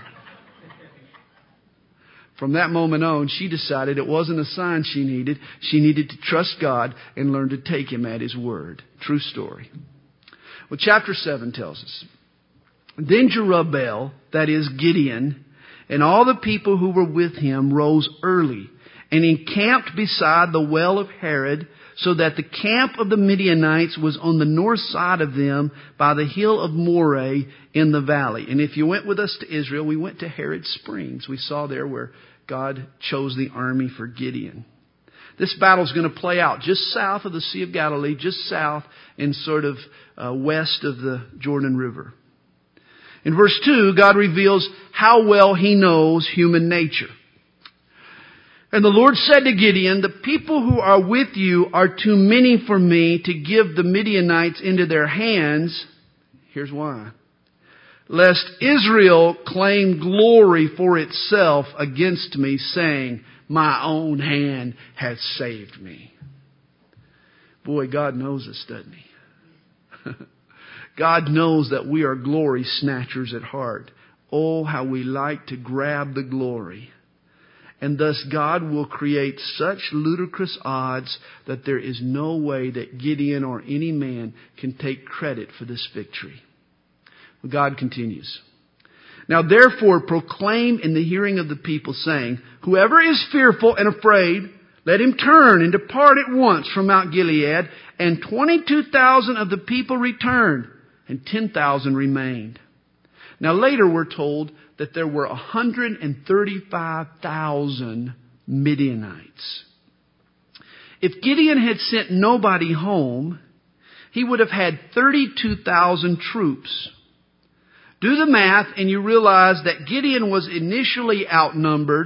From that moment on, she decided it wasn't a sign she needed. She needed to trust God and learn to take Him at His word. True story. Well, chapter 7 tells us, then Jerubbaal, that is Gideon, and all the people who were with him rose early and encamped beside the well of Harod, so that the camp of the Midianites was on the north side of them by the hill of Moreh in the valley. And if you went with us to Israel, we went to Harod Springs. We saw there where God chose the army for Gideon. This battle is going to play out just south of the Sea of Galilee, just south and sort of west of the Jordan River. In verse 2, God reveals how well He knows human nature. And the Lord said to Gideon, the people who are with you are too many for me to give the Midianites into their hands. Here's why. Lest Israel claim glory for itself against me, saying, my own hand has saved me. Boy, God knows us, doesn't He? God knows that we are glory snatchers at heart. Oh, how we like to grab the glory. And thus God will create such ludicrous odds that there is no way that Gideon or any man can take credit for this victory. God continues. Now therefore proclaim in the hearing of the people, saying, whoever is fearful and afraid, let him turn and depart at once from Mount Gilead. And 22,000 of the people returned, and 10,000 remained. Now later we're told that there were 135,000 Midianites. If Gideon had sent nobody home, he would have had 32,000 troops. Do the math and you realize that Gideon was initially outnumbered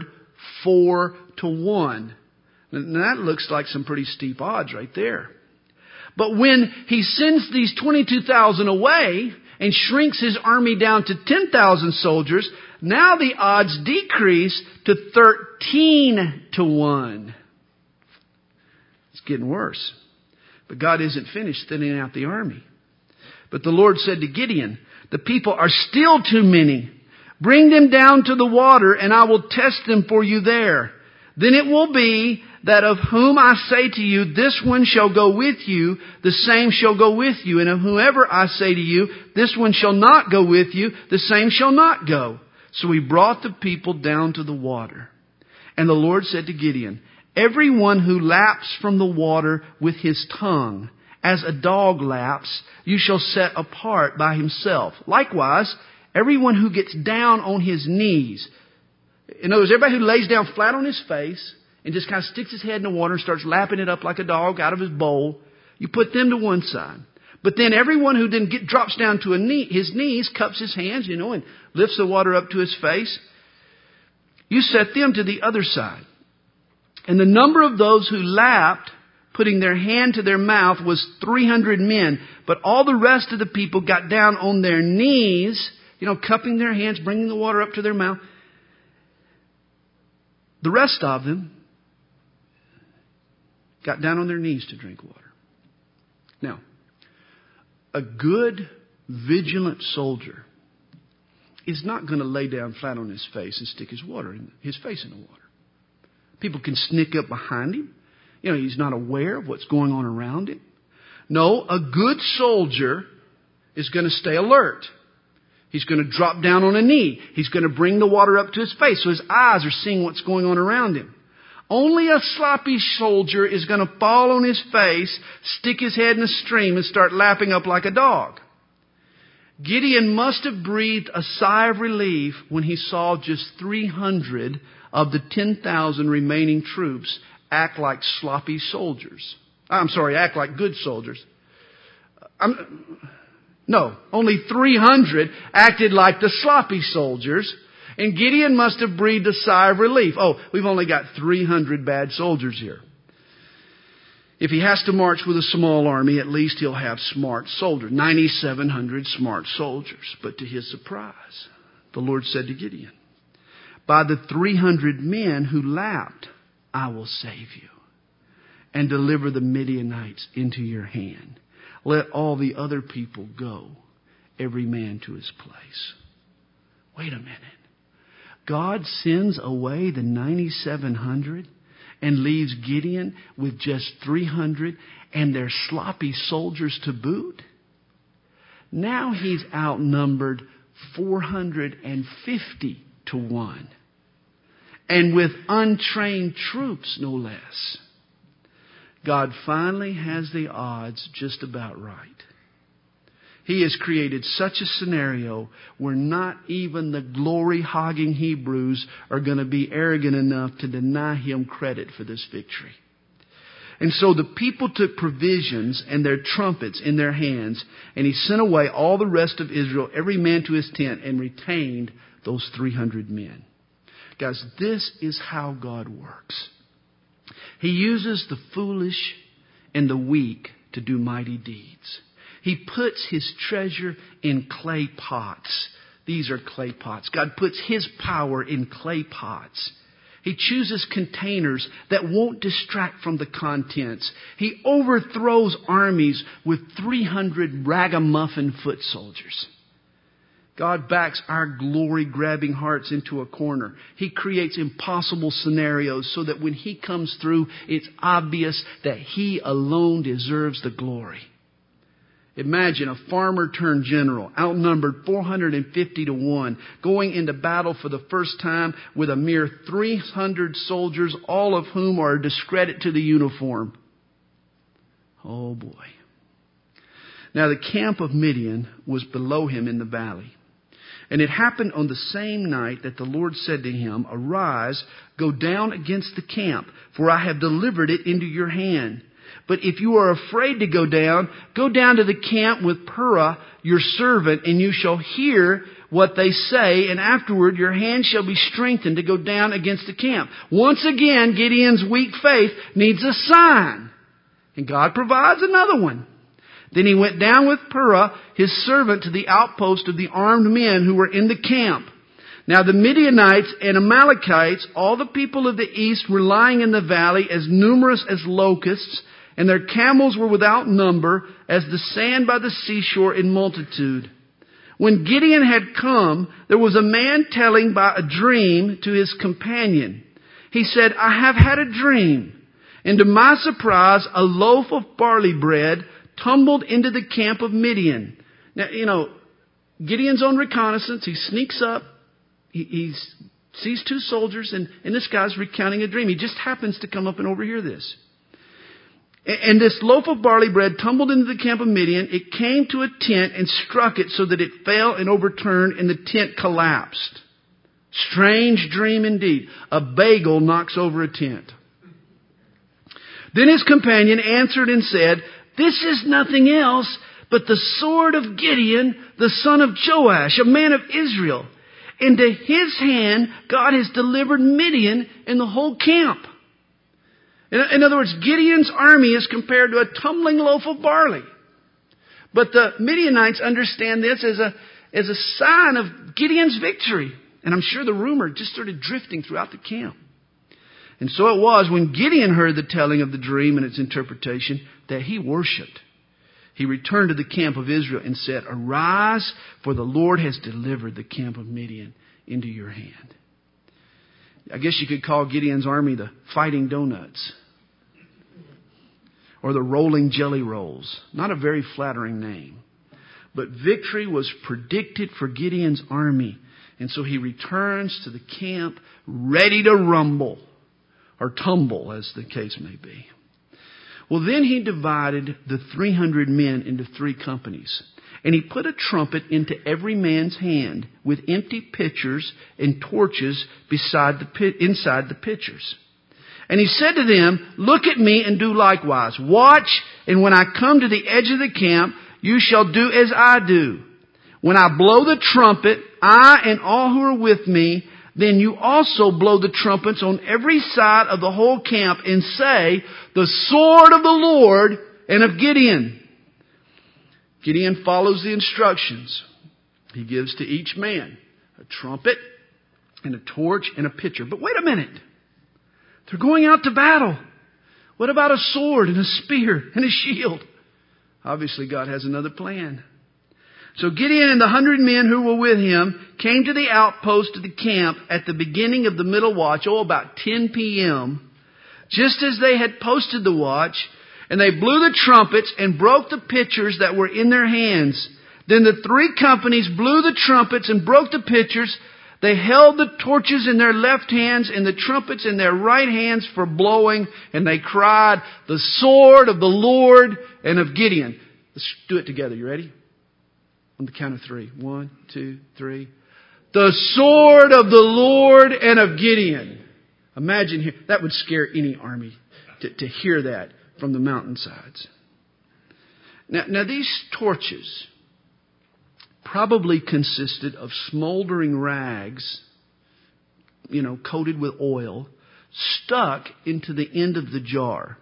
4-1. Now that looks like some pretty steep odds right there. But when he sends these 22,000 away and shrinks his army down to 10,000 soldiers, now the odds decrease to 13-1. It's getting worse. But God isn't finished thinning out the army. But the Lord said to Gideon, the people are still too many. Bring them down to the water, and I will test them for you there. Then it will be that of whom I say to you, this one shall go with you, the same shall go with you. And of whoever I say to you, this one shall not go with you, the same shall not go. So he brought the people down to the water. And the Lord said to Gideon, everyone who laps from the water with his tongue, as a dog laps, you shall set apart by himself. Likewise, everyone who gets down on his knees. In other words, everybody who lays down flat on his face and just kind of sticks his head in the water and starts lapping it up like a dog out of his bowl, you put them to one side. But then everyone who then drops down to his knees, cups his hands, and lifts the water up to his face, you set them to the other side. And the number of those who lapped, putting their hand to their mouth, was 300 men. But all the rest of the people got down on their knees, cupping their hands, bringing the water up to their mouth. The rest of them got down on their knees to drink water. Now, a good, vigilant soldier is not going to lay down flat on his face and stick his face in the water. People can sneak up behind him. He's not aware of what's going on around him. No, a good soldier is going to stay alert. He's going to drop down on a knee. He's going to bring the water up to his face so his eyes are seeing what's going on around him. Only a sloppy soldier is going to fall on his face, stick his head in a stream, and start lapping up like a dog. Gideon must have breathed a sigh of relief when he saw just 300 of the 10,000 remaining troops act like sloppy soldiers. Act like good soldiers. Only 300 acted like the sloppy soldiers. And Gideon must have breathed a sigh of relief. We've only got 300 bad soldiers here. If he has to march with a small army, at least he'll have smart soldiers. 9,700 smart soldiers. But to his surprise, the Lord said to Gideon, by the 300 men who lapped, I will save you and deliver the Midianites into your hand. Let all the other people go, every man to his place. Wait a minute. God sends away the 9,700 and leaves Gideon with just 300 and their sloppy soldiers to boot? Now he's outnumbered 450-1. And with untrained troops, no less. God finally has the odds just about right. He has created such a scenario where not even the glory-hogging Hebrews are going to be arrogant enough to deny him credit for this victory. And so the people took provisions and their trumpets in their hands, and he sent away all the rest of Israel, every man to his tent, and retained those 300 men. Guys, this is how God works. He uses the foolish and the weak to do mighty deeds. He puts his treasure in clay pots. These are clay pots. God puts his power in clay pots. He chooses containers that won't distract from the contents. He overthrows armies with 300 ragamuffin foot soldiers. God backs our glory-grabbing hearts into a corner. He creates impossible scenarios so that when He comes through, it's obvious that He alone deserves the glory. Imagine a farmer turned general, outnumbered 450 to 1, going into battle for the first time with a mere 300 soldiers, all of whom are a discredit to the uniform. Oh boy. Now the camp of Midian was below him in the valley. And it happened on the same night that the Lord said to him, "Arise, go down against the camp, for I have delivered it into your hand. But if you are afraid to go down to the camp with Purah, your servant, and you shall hear what they say, and afterward your hand shall be strengthened to go down against the camp." Once again, Gideon's weak faith needs a sign. And God provides another one. Then he went down with Purah, his servant, to the outpost of the armed men who were in the camp. Now the Midianites and Amalekites, all the people of the east, were lying in the valley, as numerous as locusts, and their camels were without number, as the sand by the seashore in multitude. When Gideon had come, there was a man telling by a dream to his companion. He said, "I have had a dream, and to my surprise, a loaf of barley bread tumbled into the camp of Midian." Now, Gideon's on reconnaissance. He sneaks up. He sees two soldiers, and this guy's recounting a dream. He just happens to come up and overhear this. "And this loaf of barley bread tumbled into the camp of Midian. It came to a tent and struck it so that it fell and overturned, and the tent collapsed." Strange dream indeed. A bagel knocks over a tent. Then his companion answered and said, "This is nothing else but the sword of Gideon, the son of Joash, a man of Israel. Into his hand God has delivered Midian and the whole camp." In other words, Gideon's army is compared to a tumbling loaf of barley. But the Midianites understand this as a sign of Gideon's victory. And I'm sure the rumor just started drifting throughout the camp. And so it was when Gideon heard the telling of the dream and its interpretation that he worshipped. He returned to the camp of Israel and said, "Arise, for the Lord has delivered the camp of Midian into your hand." I guess you could call Gideon's army the Fighting Donuts or the Rolling Jelly Rolls. Not a very flattering name. But victory was predicted for Gideon's army. And so he returns to the camp ready to rumble. Or tumble, as the case may be. Well, then he divided the 300 men into 3 companies. And he put a trumpet into every man's hand with empty pitchers and torches inside the pitchers. And he said to them, "Look at me and do likewise. Watch, and when I come to the edge of the camp, you shall do as I do. When I blow the trumpet, I and all who are with me, then you also blow the trumpets on every side of the whole camp and say, 'The sword of the Lord and of Gideon.'" Gideon follows the instructions. He gives to each man a trumpet and a torch and a pitcher. But wait a minute. They're going out to battle. What about a sword and a spear and a shield? Obviously, God has another plan. So Gideon and the 100 men who were with him came to the outpost of the camp at the beginning of the middle watch, about 10 p.m., just as they had posted the watch, and they blew the trumpets and broke the pitchers that were in their hands. Then the 3 companies blew the trumpets and broke the pitchers. They held the torches in their left hands and the trumpets in their right hands for blowing, and they cried, "The sword of the Lord and of Gideon." Let's do it together. You ready? On the count of 3. 1, 2, 3. "The sword of the Lord and of Gideon." Imagine, that would scare any army to hear that from the mountainsides. Now these torches probably consisted of smoldering rags, coated with oil, stuck into the end of the jar.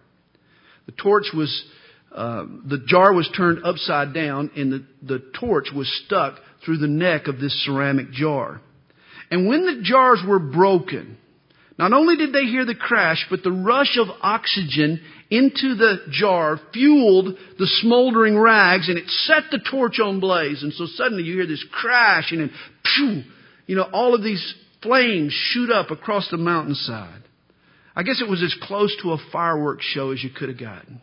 The jar was turned upside down, and the torch was stuck through the neck of this ceramic jar. And when the jars were broken, Not only did they hear the crash, but the rush of oxygen into the jar fueled the smoldering rags, and it set the torch on blaze. And so suddenly you hear this crash, and then, pew, all of these flames shoot up across the mountainside. I guess it was as close to a fireworks show as you could have gotten.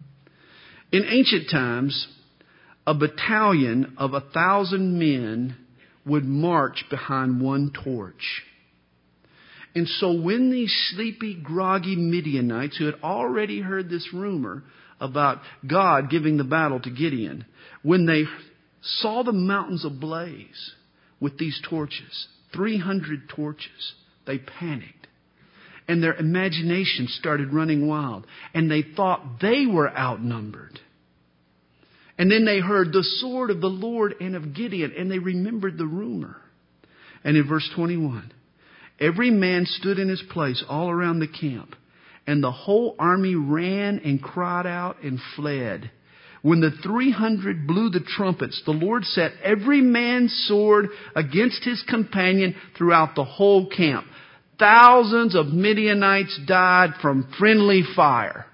In ancient times, a battalion of 1,000 men would march behind one torch. And so when these sleepy, groggy Midianites, who had already heard this rumor about God giving the battle to Gideon, when they saw the mountains ablaze with these torches, 300 torches, they panicked. And their imagination started running wild. And they thought they were outnumbered. And then they heard the sword of the Lord and of Gideon, and they remembered the rumor. And in verse 21, every man stood in his place all around the camp, and the whole army ran and cried out and fled. When the 300 blew the trumpets, the Lord set every man's sword against his companion throughout the whole camp. Thousands of Midianites died from friendly fire.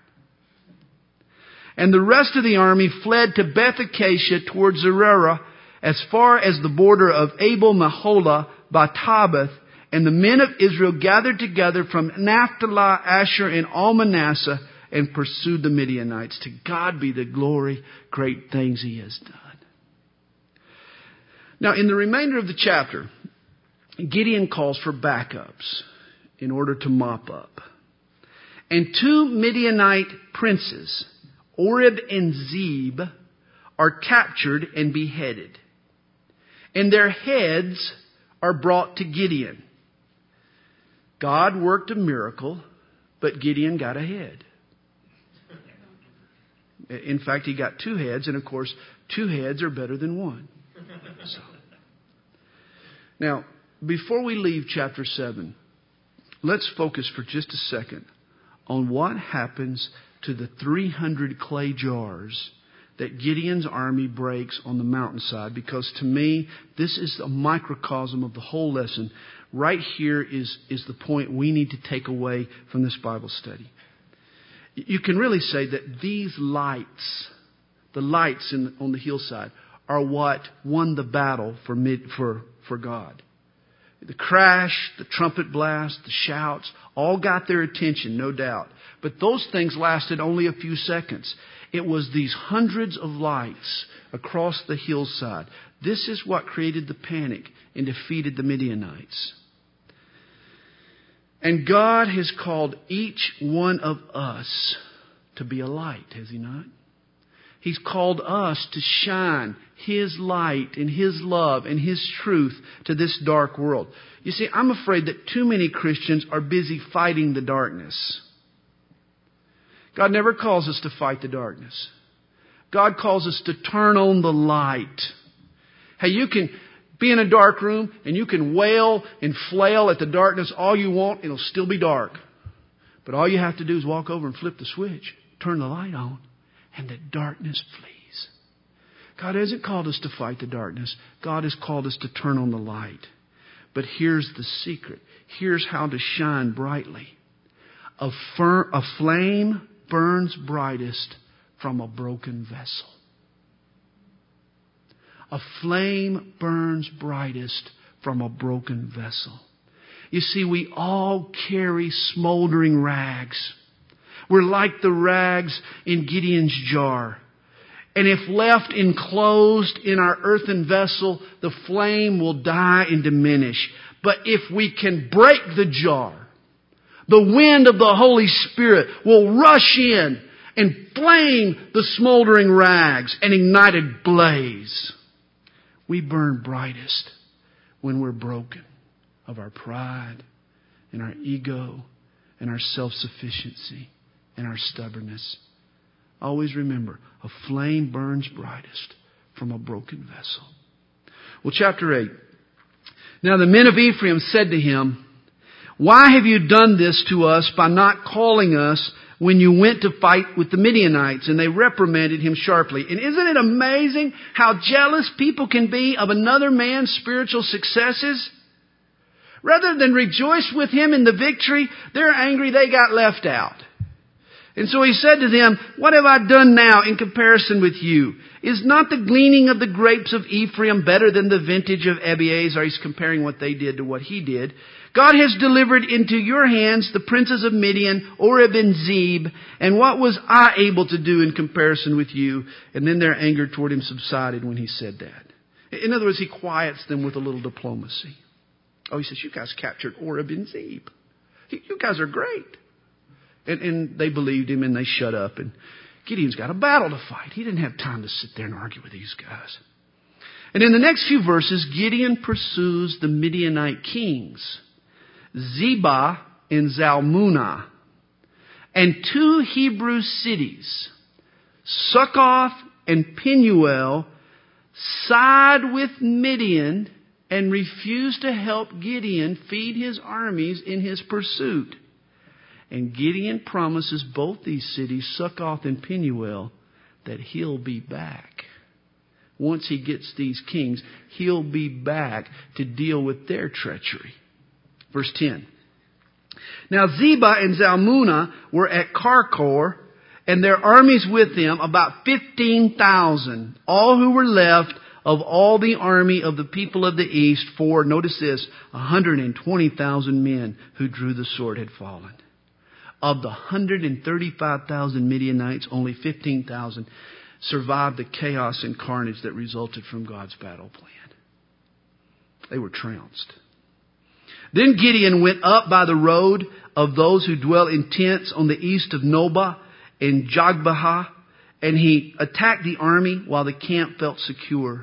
And the rest of the army fled to Beth Acacia towards Zererah, as far as the border of Abel Meholah by Tabbath. And the men of Israel gathered together from Naphtali, Asher, and all Manasseh, and pursued the Midianites. To God be the glory, great things He has done. Now, in the remainder of the chapter, Gideon calls for backups in order to mop up. And 2 Midianite princes, Oreb and Zeb, are captured and beheaded. And their heads are brought to Gideon. God worked a miracle, but Gideon got a head. In fact, he got 2 heads, and of course, 2 heads are better than 1. So. Now, before we leave chapter 7, let's focus for just a second on what happens to the 300 clay jars that Gideon's army breaks on the mountainside. Because to me, this is a microcosm of the whole lesson. Right here is the point we need to take away from this Bible study. You can really say that these lights, the lights on the hillside, are what won the battle for God. The crash, the trumpet blast, the shouts, all got their attention, no doubt. But those things lasted only a few seconds. It was these hundreds of lights across the hillside. This is what created the panic and defeated the Midianites. And God has called each one of us to be a light, has He not? He's called us to shine His light and His love and His truth to this dark world. You see, I'm afraid that too many Christians are busy fighting the darkness. God never calls us to fight the darkness. God calls us to turn on the light. Hey, you can be in a dark room and you can wail and flail at the darkness all you want. It'll still be dark. But all you have to do is walk over and flip the switch, turn the light on, and the darkness flees. God hasn't called us to fight the darkness. God has called us to turn on the light. But here's the secret. Here's how to shine brightly. A flame burns brightest from a broken vessel. A flame burns brightest from a broken vessel. You see, we all carry smoldering rags. We're like the rags in Gideon's jar. And if left enclosed in our earthen vessel, the flame will die and diminish. But if we can break the jar, the wind of the Holy Spirit will rush in and flame the smoldering rags and ignite a blaze. We burn brightest when we're broken of our pride and our ego and our self-sufficiency and our stubbornness. Always remember, a flame burns brightest from a broken vessel. Well, chapter 8. Now the men of Ephraim said to him, "Why have you done this to us by not calling us when you went to fight with the Midianites?" And they reprimanded him sharply. And isn't it amazing how jealous people can be of another man's spiritual successes? Rather than rejoice with him in the victory, they're angry they got left out. And so he said to them, what have I done now in comparison with you? Is not the gleaning of the grapes of Ephraim better than the vintage of Abiezer? He's comparing what they did to what he did. God has delivered into your hands the princes of Midian, Oreb and Zeb, and what was I able to do in comparison with you? And then their anger toward him subsided when he said that. In other words, he quiets them with a little diplomacy. Oh, he says, you guys captured Oreb and Zeb. You guys are great. And they believed him and they shut up. And Gideon's got a battle to fight. He didn't have time to sit there and argue with these guys. And in the next few verses, Gideon pursues the Midianite kings, Zebah and Zalmunna, and two Hebrew cities, Succoth and Penuel, side with Midian and refuse to help Gideon feed his armies in his pursuit. And Gideon promises both these cities, Succoth and Penuel, that he'll be back. Once he gets these kings, he'll be back to deal with their treachery. Verse 10. Now Zebah and Zalmunna were at Karkor, and their armies with them, about 15,000, all who were left of all the army of the people of the east, for, notice this, 120,000 men who drew the sword had fallen. Of the 135,000 Midianites, only 15,000 survived the chaos and carnage that resulted from God's battle plan. They were trounced. Then Gideon went up by the road of those who dwell in tents on the east of Nobah and Jogbehah, and he attacked the army while the camp felt secure.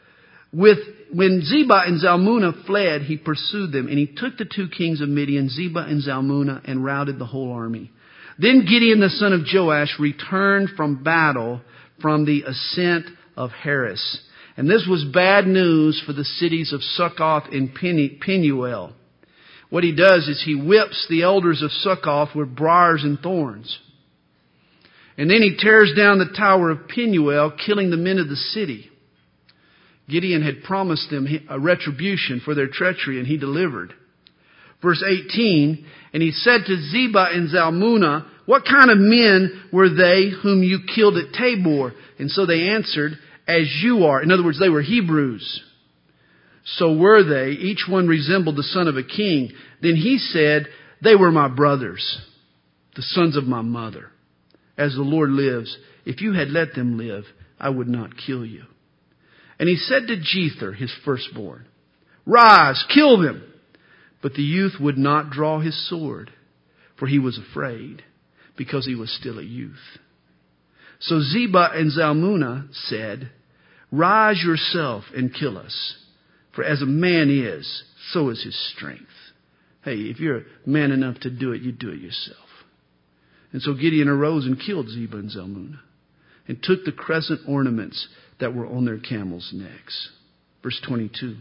When Zebah and Zalmunna fled, he pursued them, and he took the two kings of Midian, Zebah and Zalmunna, and routed the whole army. Then Gideon the son of Joash returned from battle from the ascent of Heres. And this was bad news for the cities of Succoth and Penuel. What he does is he whips the elders of Succoth with briars and thorns. And then he tears down the tower of Penuel, killing the men of the city. Gideon had promised them a retribution for their treachery, and he delivered. Verse 18, and he said to Zebah and Zalmunna, what kind of men were they whom you killed at Tabor? And so they answered, as you are. In other words, they were Hebrews. So were they. Each one resembled the son of a king. Then he said, they were my brothers, the sons of my mother. As the Lord lives, if you had let them live, I would not kill you. And he said to Jether, his firstborn, rise, kill them. But the youth would not draw his sword, for he was afraid, because he was still a youth. So Zebah and Zalmunna said, rise yourself and kill us. For as a man is, so is his strength. Hey, if you're man enough to do it, you do it yourself. And so Gideon arose and killed Zebah and Zalmunna, and took the crescent ornaments that were on their camels' necks. Verse 22.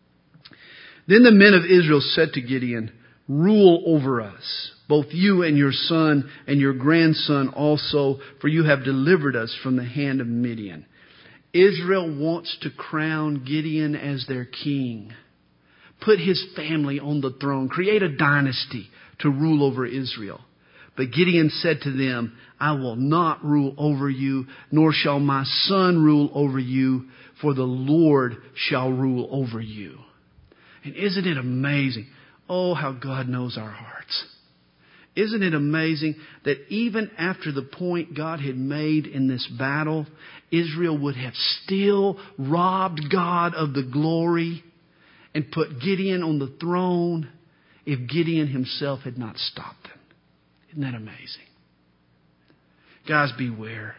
Then the men of Israel said to Gideon, rule over us, both you and your son and your grandson also, for you have delivered us from the hand of Midian. Israel wants to crown Gideon as their king. Put his family on the throne. Create a dynasty to rule over Israel. But Gideon said to them, I will not rule over you, nor shall my son rule over you, for the Lord shall rule over you. And isn't it amazing? Oh, how God knows our hearts. Isn't it amazing that even after the point God had made in this battle, Israel would have still robbed God of the glory and put Gideon on the throne if Gideon himself had not stopped them? Isn't that amazing? Guys, beware.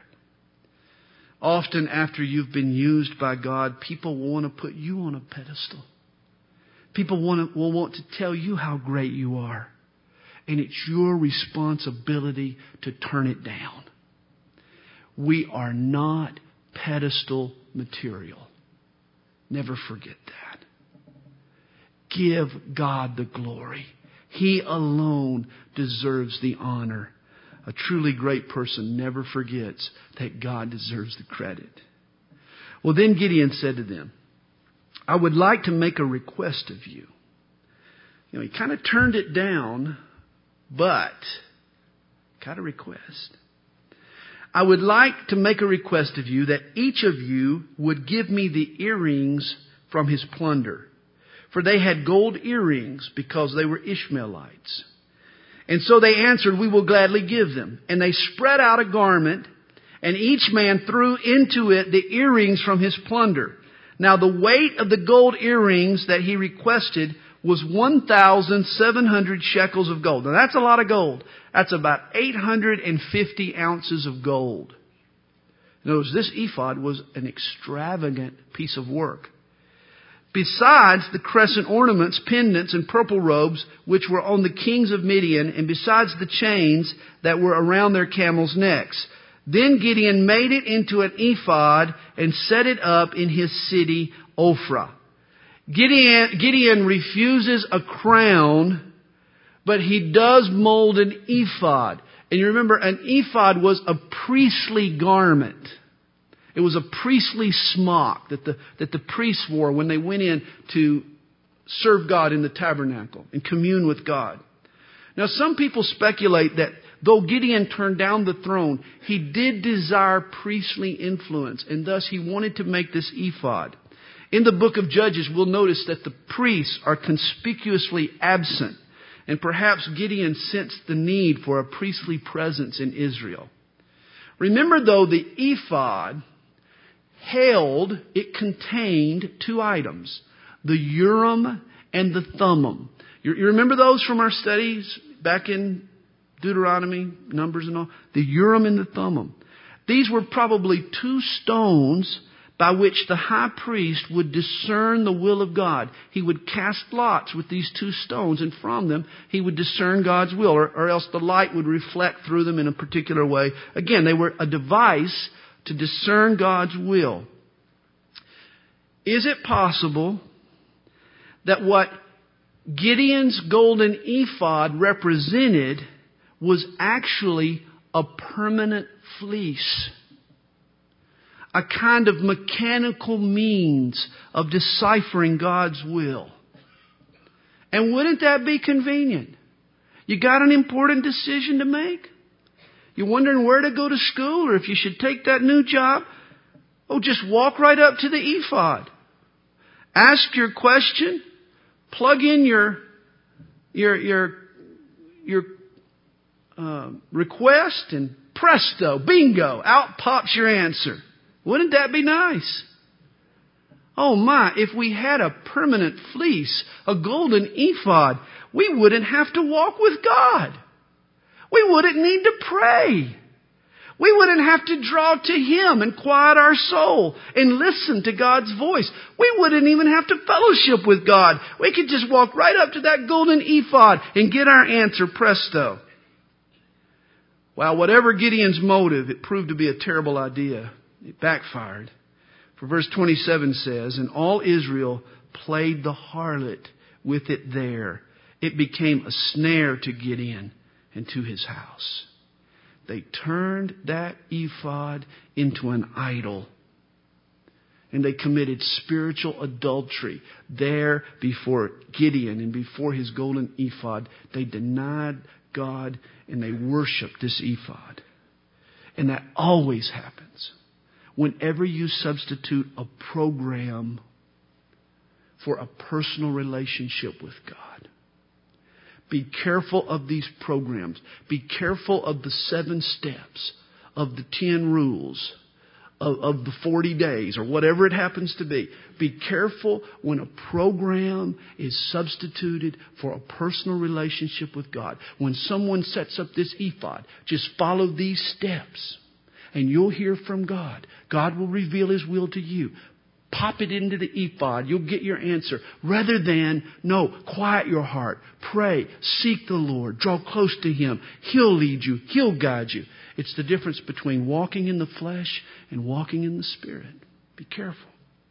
Often after you've been used by God, people will want to put you on a pedestal. People will want to tell you how great you are. And it's your responsibility to turn it down. We are not pedestal material. Never forget that. Give God the glory. He alone deserves the honor. A truly great person never forgets that God deserves the credit. Well, then Gideon said to them, I would like to make a request of you. He kind of turned it down, but got a request. I would like to make a request of you that each of you would give me the earrings from his plunder. For they had gold earrings because they were Ishmaelites. And so they answered, we will gladly give them. And they spread out a garment, and each man threw into it the earrings from his plunder. Now the weight of the gold earrings that he requested was 1,700 shekels of gold. Now that's a lot of gold. That's about 850 ounces of gold. Notice this ephod was an extravagant piece of work. Besides the crescent ornaments, pendants, and purple robes, which were on the kings of Midian, and besides the chains that were around their camels' necks. Then Gideon made it into an ephod and set it up in his city, Ophrah. Gideon refuses a crown, but he does mold an ephod. And you remember, an ephod was a priestly garment. It was a priestly smock that the priests wore when they went in to serve God in the tabernacle and commune with God. Now, some people speculate that though Gideon turned down the throne, he did desire priestly influence, and thus he wanted to make this ephod. In the book of Judges, we'll notice that the priests are conspicuously absent, and perhaps Gideon sensed the need for a priestly presence in Israel. Remember, though, the ephod it contained two items, the Urim and the Thummim. You remember those from our studies back in Deuteronomy, Numbers and all? The Urim and the Thummim. These were probably two stones by which the high priest would discern the will of God. He would cast lots with these two stones, and from them he would discern God's will, or else the light would reflect through them in a particular way. Again, they were a device to discern God's will. Is it possible that what Gideon's golden ephod represented was actually a permanent fleece? A kind of mechanical means of deciphering God's will. And wouldn't that be convenient? You got an important decision to make? You're wondering where to go to school or if you should take that new job? Oh, just walk right up to the ephod. Ask your question. Plug in your request, and presto, bingo, out pops your answer. Wouldn't that be nice? Oh my, if we had a permanent fleece, a golden ephod, we wouldn't have to walk with God. We wouldn't need to pray. We wouldn't have to draw to Him and quiet our soul and listen to God's voice. We wouldn't even have to fellowship with God. We could just walk right up to that golden ephod and get our answer presto. Well, whatever Gideon's motive, it proved to be a terrible idea. It backfired. For verse 27 says, and all Israel played the harlot with it there. It became a snare to Gideon and to his house. They turned that ephod into an idol. And they committed spiritual adultery there before Gideon and before his golden ephod. They denied God and they worshiped this ephod. And that always happens whenever you substitute a program for a personal relationship with God. Be careful of these programs. Be careful of the 7 steps, of the 10 rules, of the 40 days, or whatever it happens to be. Be careful when a program is substituted for a personal relationship with God. When someone sets up this ephod, just follow these steps and you'll hear from God. God will reveal His will to you. Pop it into the ephod. You'll get your answer. Rather than, no, quiet your heart. Pray. Seek the Lord. Draw close to Him. He'll lead you. He'll guide you. It's the difference between walking in the flesh and walking in the Spirit. Be careful.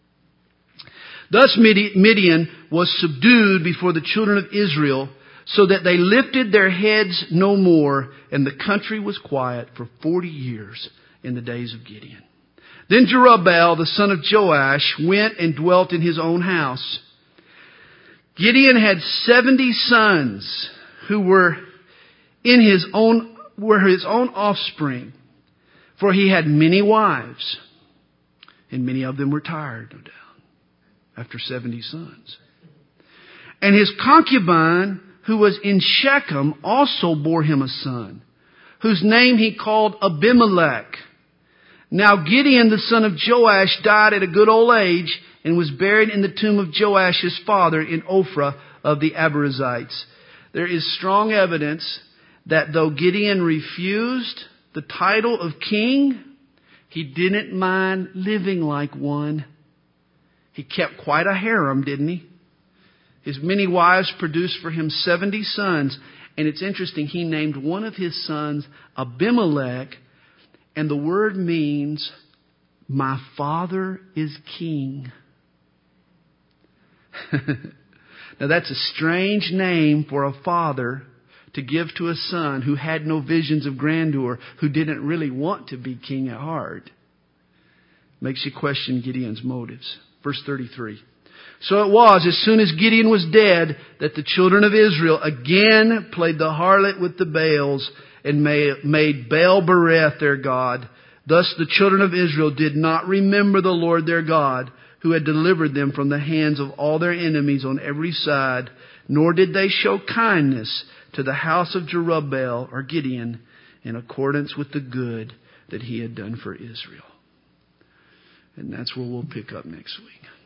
Thus Midian was subdued before the children of Israel, so that they lifted their heads no more, and the country was quiet for 40 years in the days of Gideon. Then Jerubbaal, the son of Joash, went and dwelt in his own house. Gideon had 70 sons who were his own offspring, for he had many wives, and many of them were tired, no doubt, after 70 sons. And his concubine, who was in Shechem, also bore him a son, whose name he called Abimelech. Now Gideon, the son of Joash, died at a good old age, and was buried in the tomb of Joash his father in Ophrah of the Abiezrites. There is strong evidence that though Gideon refused the title of king, he didn't mind living like one. He kept quite a harem, didn't he? His many wives produced for him 70 sons. And it's interesting, he named one of his sons Abimelech, and the word means, my father is king. Now that's a strange name for a father to give to a son who had no visions of grandeur, who didn't really want to be king at heart. Makes you question Gideon's motives. Verse 33. So it was, as soon as Gideon was dead, that the children of Israel again played the harlot with the Baals and made Baal-bereth their god. Thus the children of Israel did not remember the Lord their God, who had delivered them from the hands of all their enemies on every side, nor did they show kindness to the house of Jerubbaal or Gideon in accordance with the good that he had done for Israel. And that's where we'll pick up next week.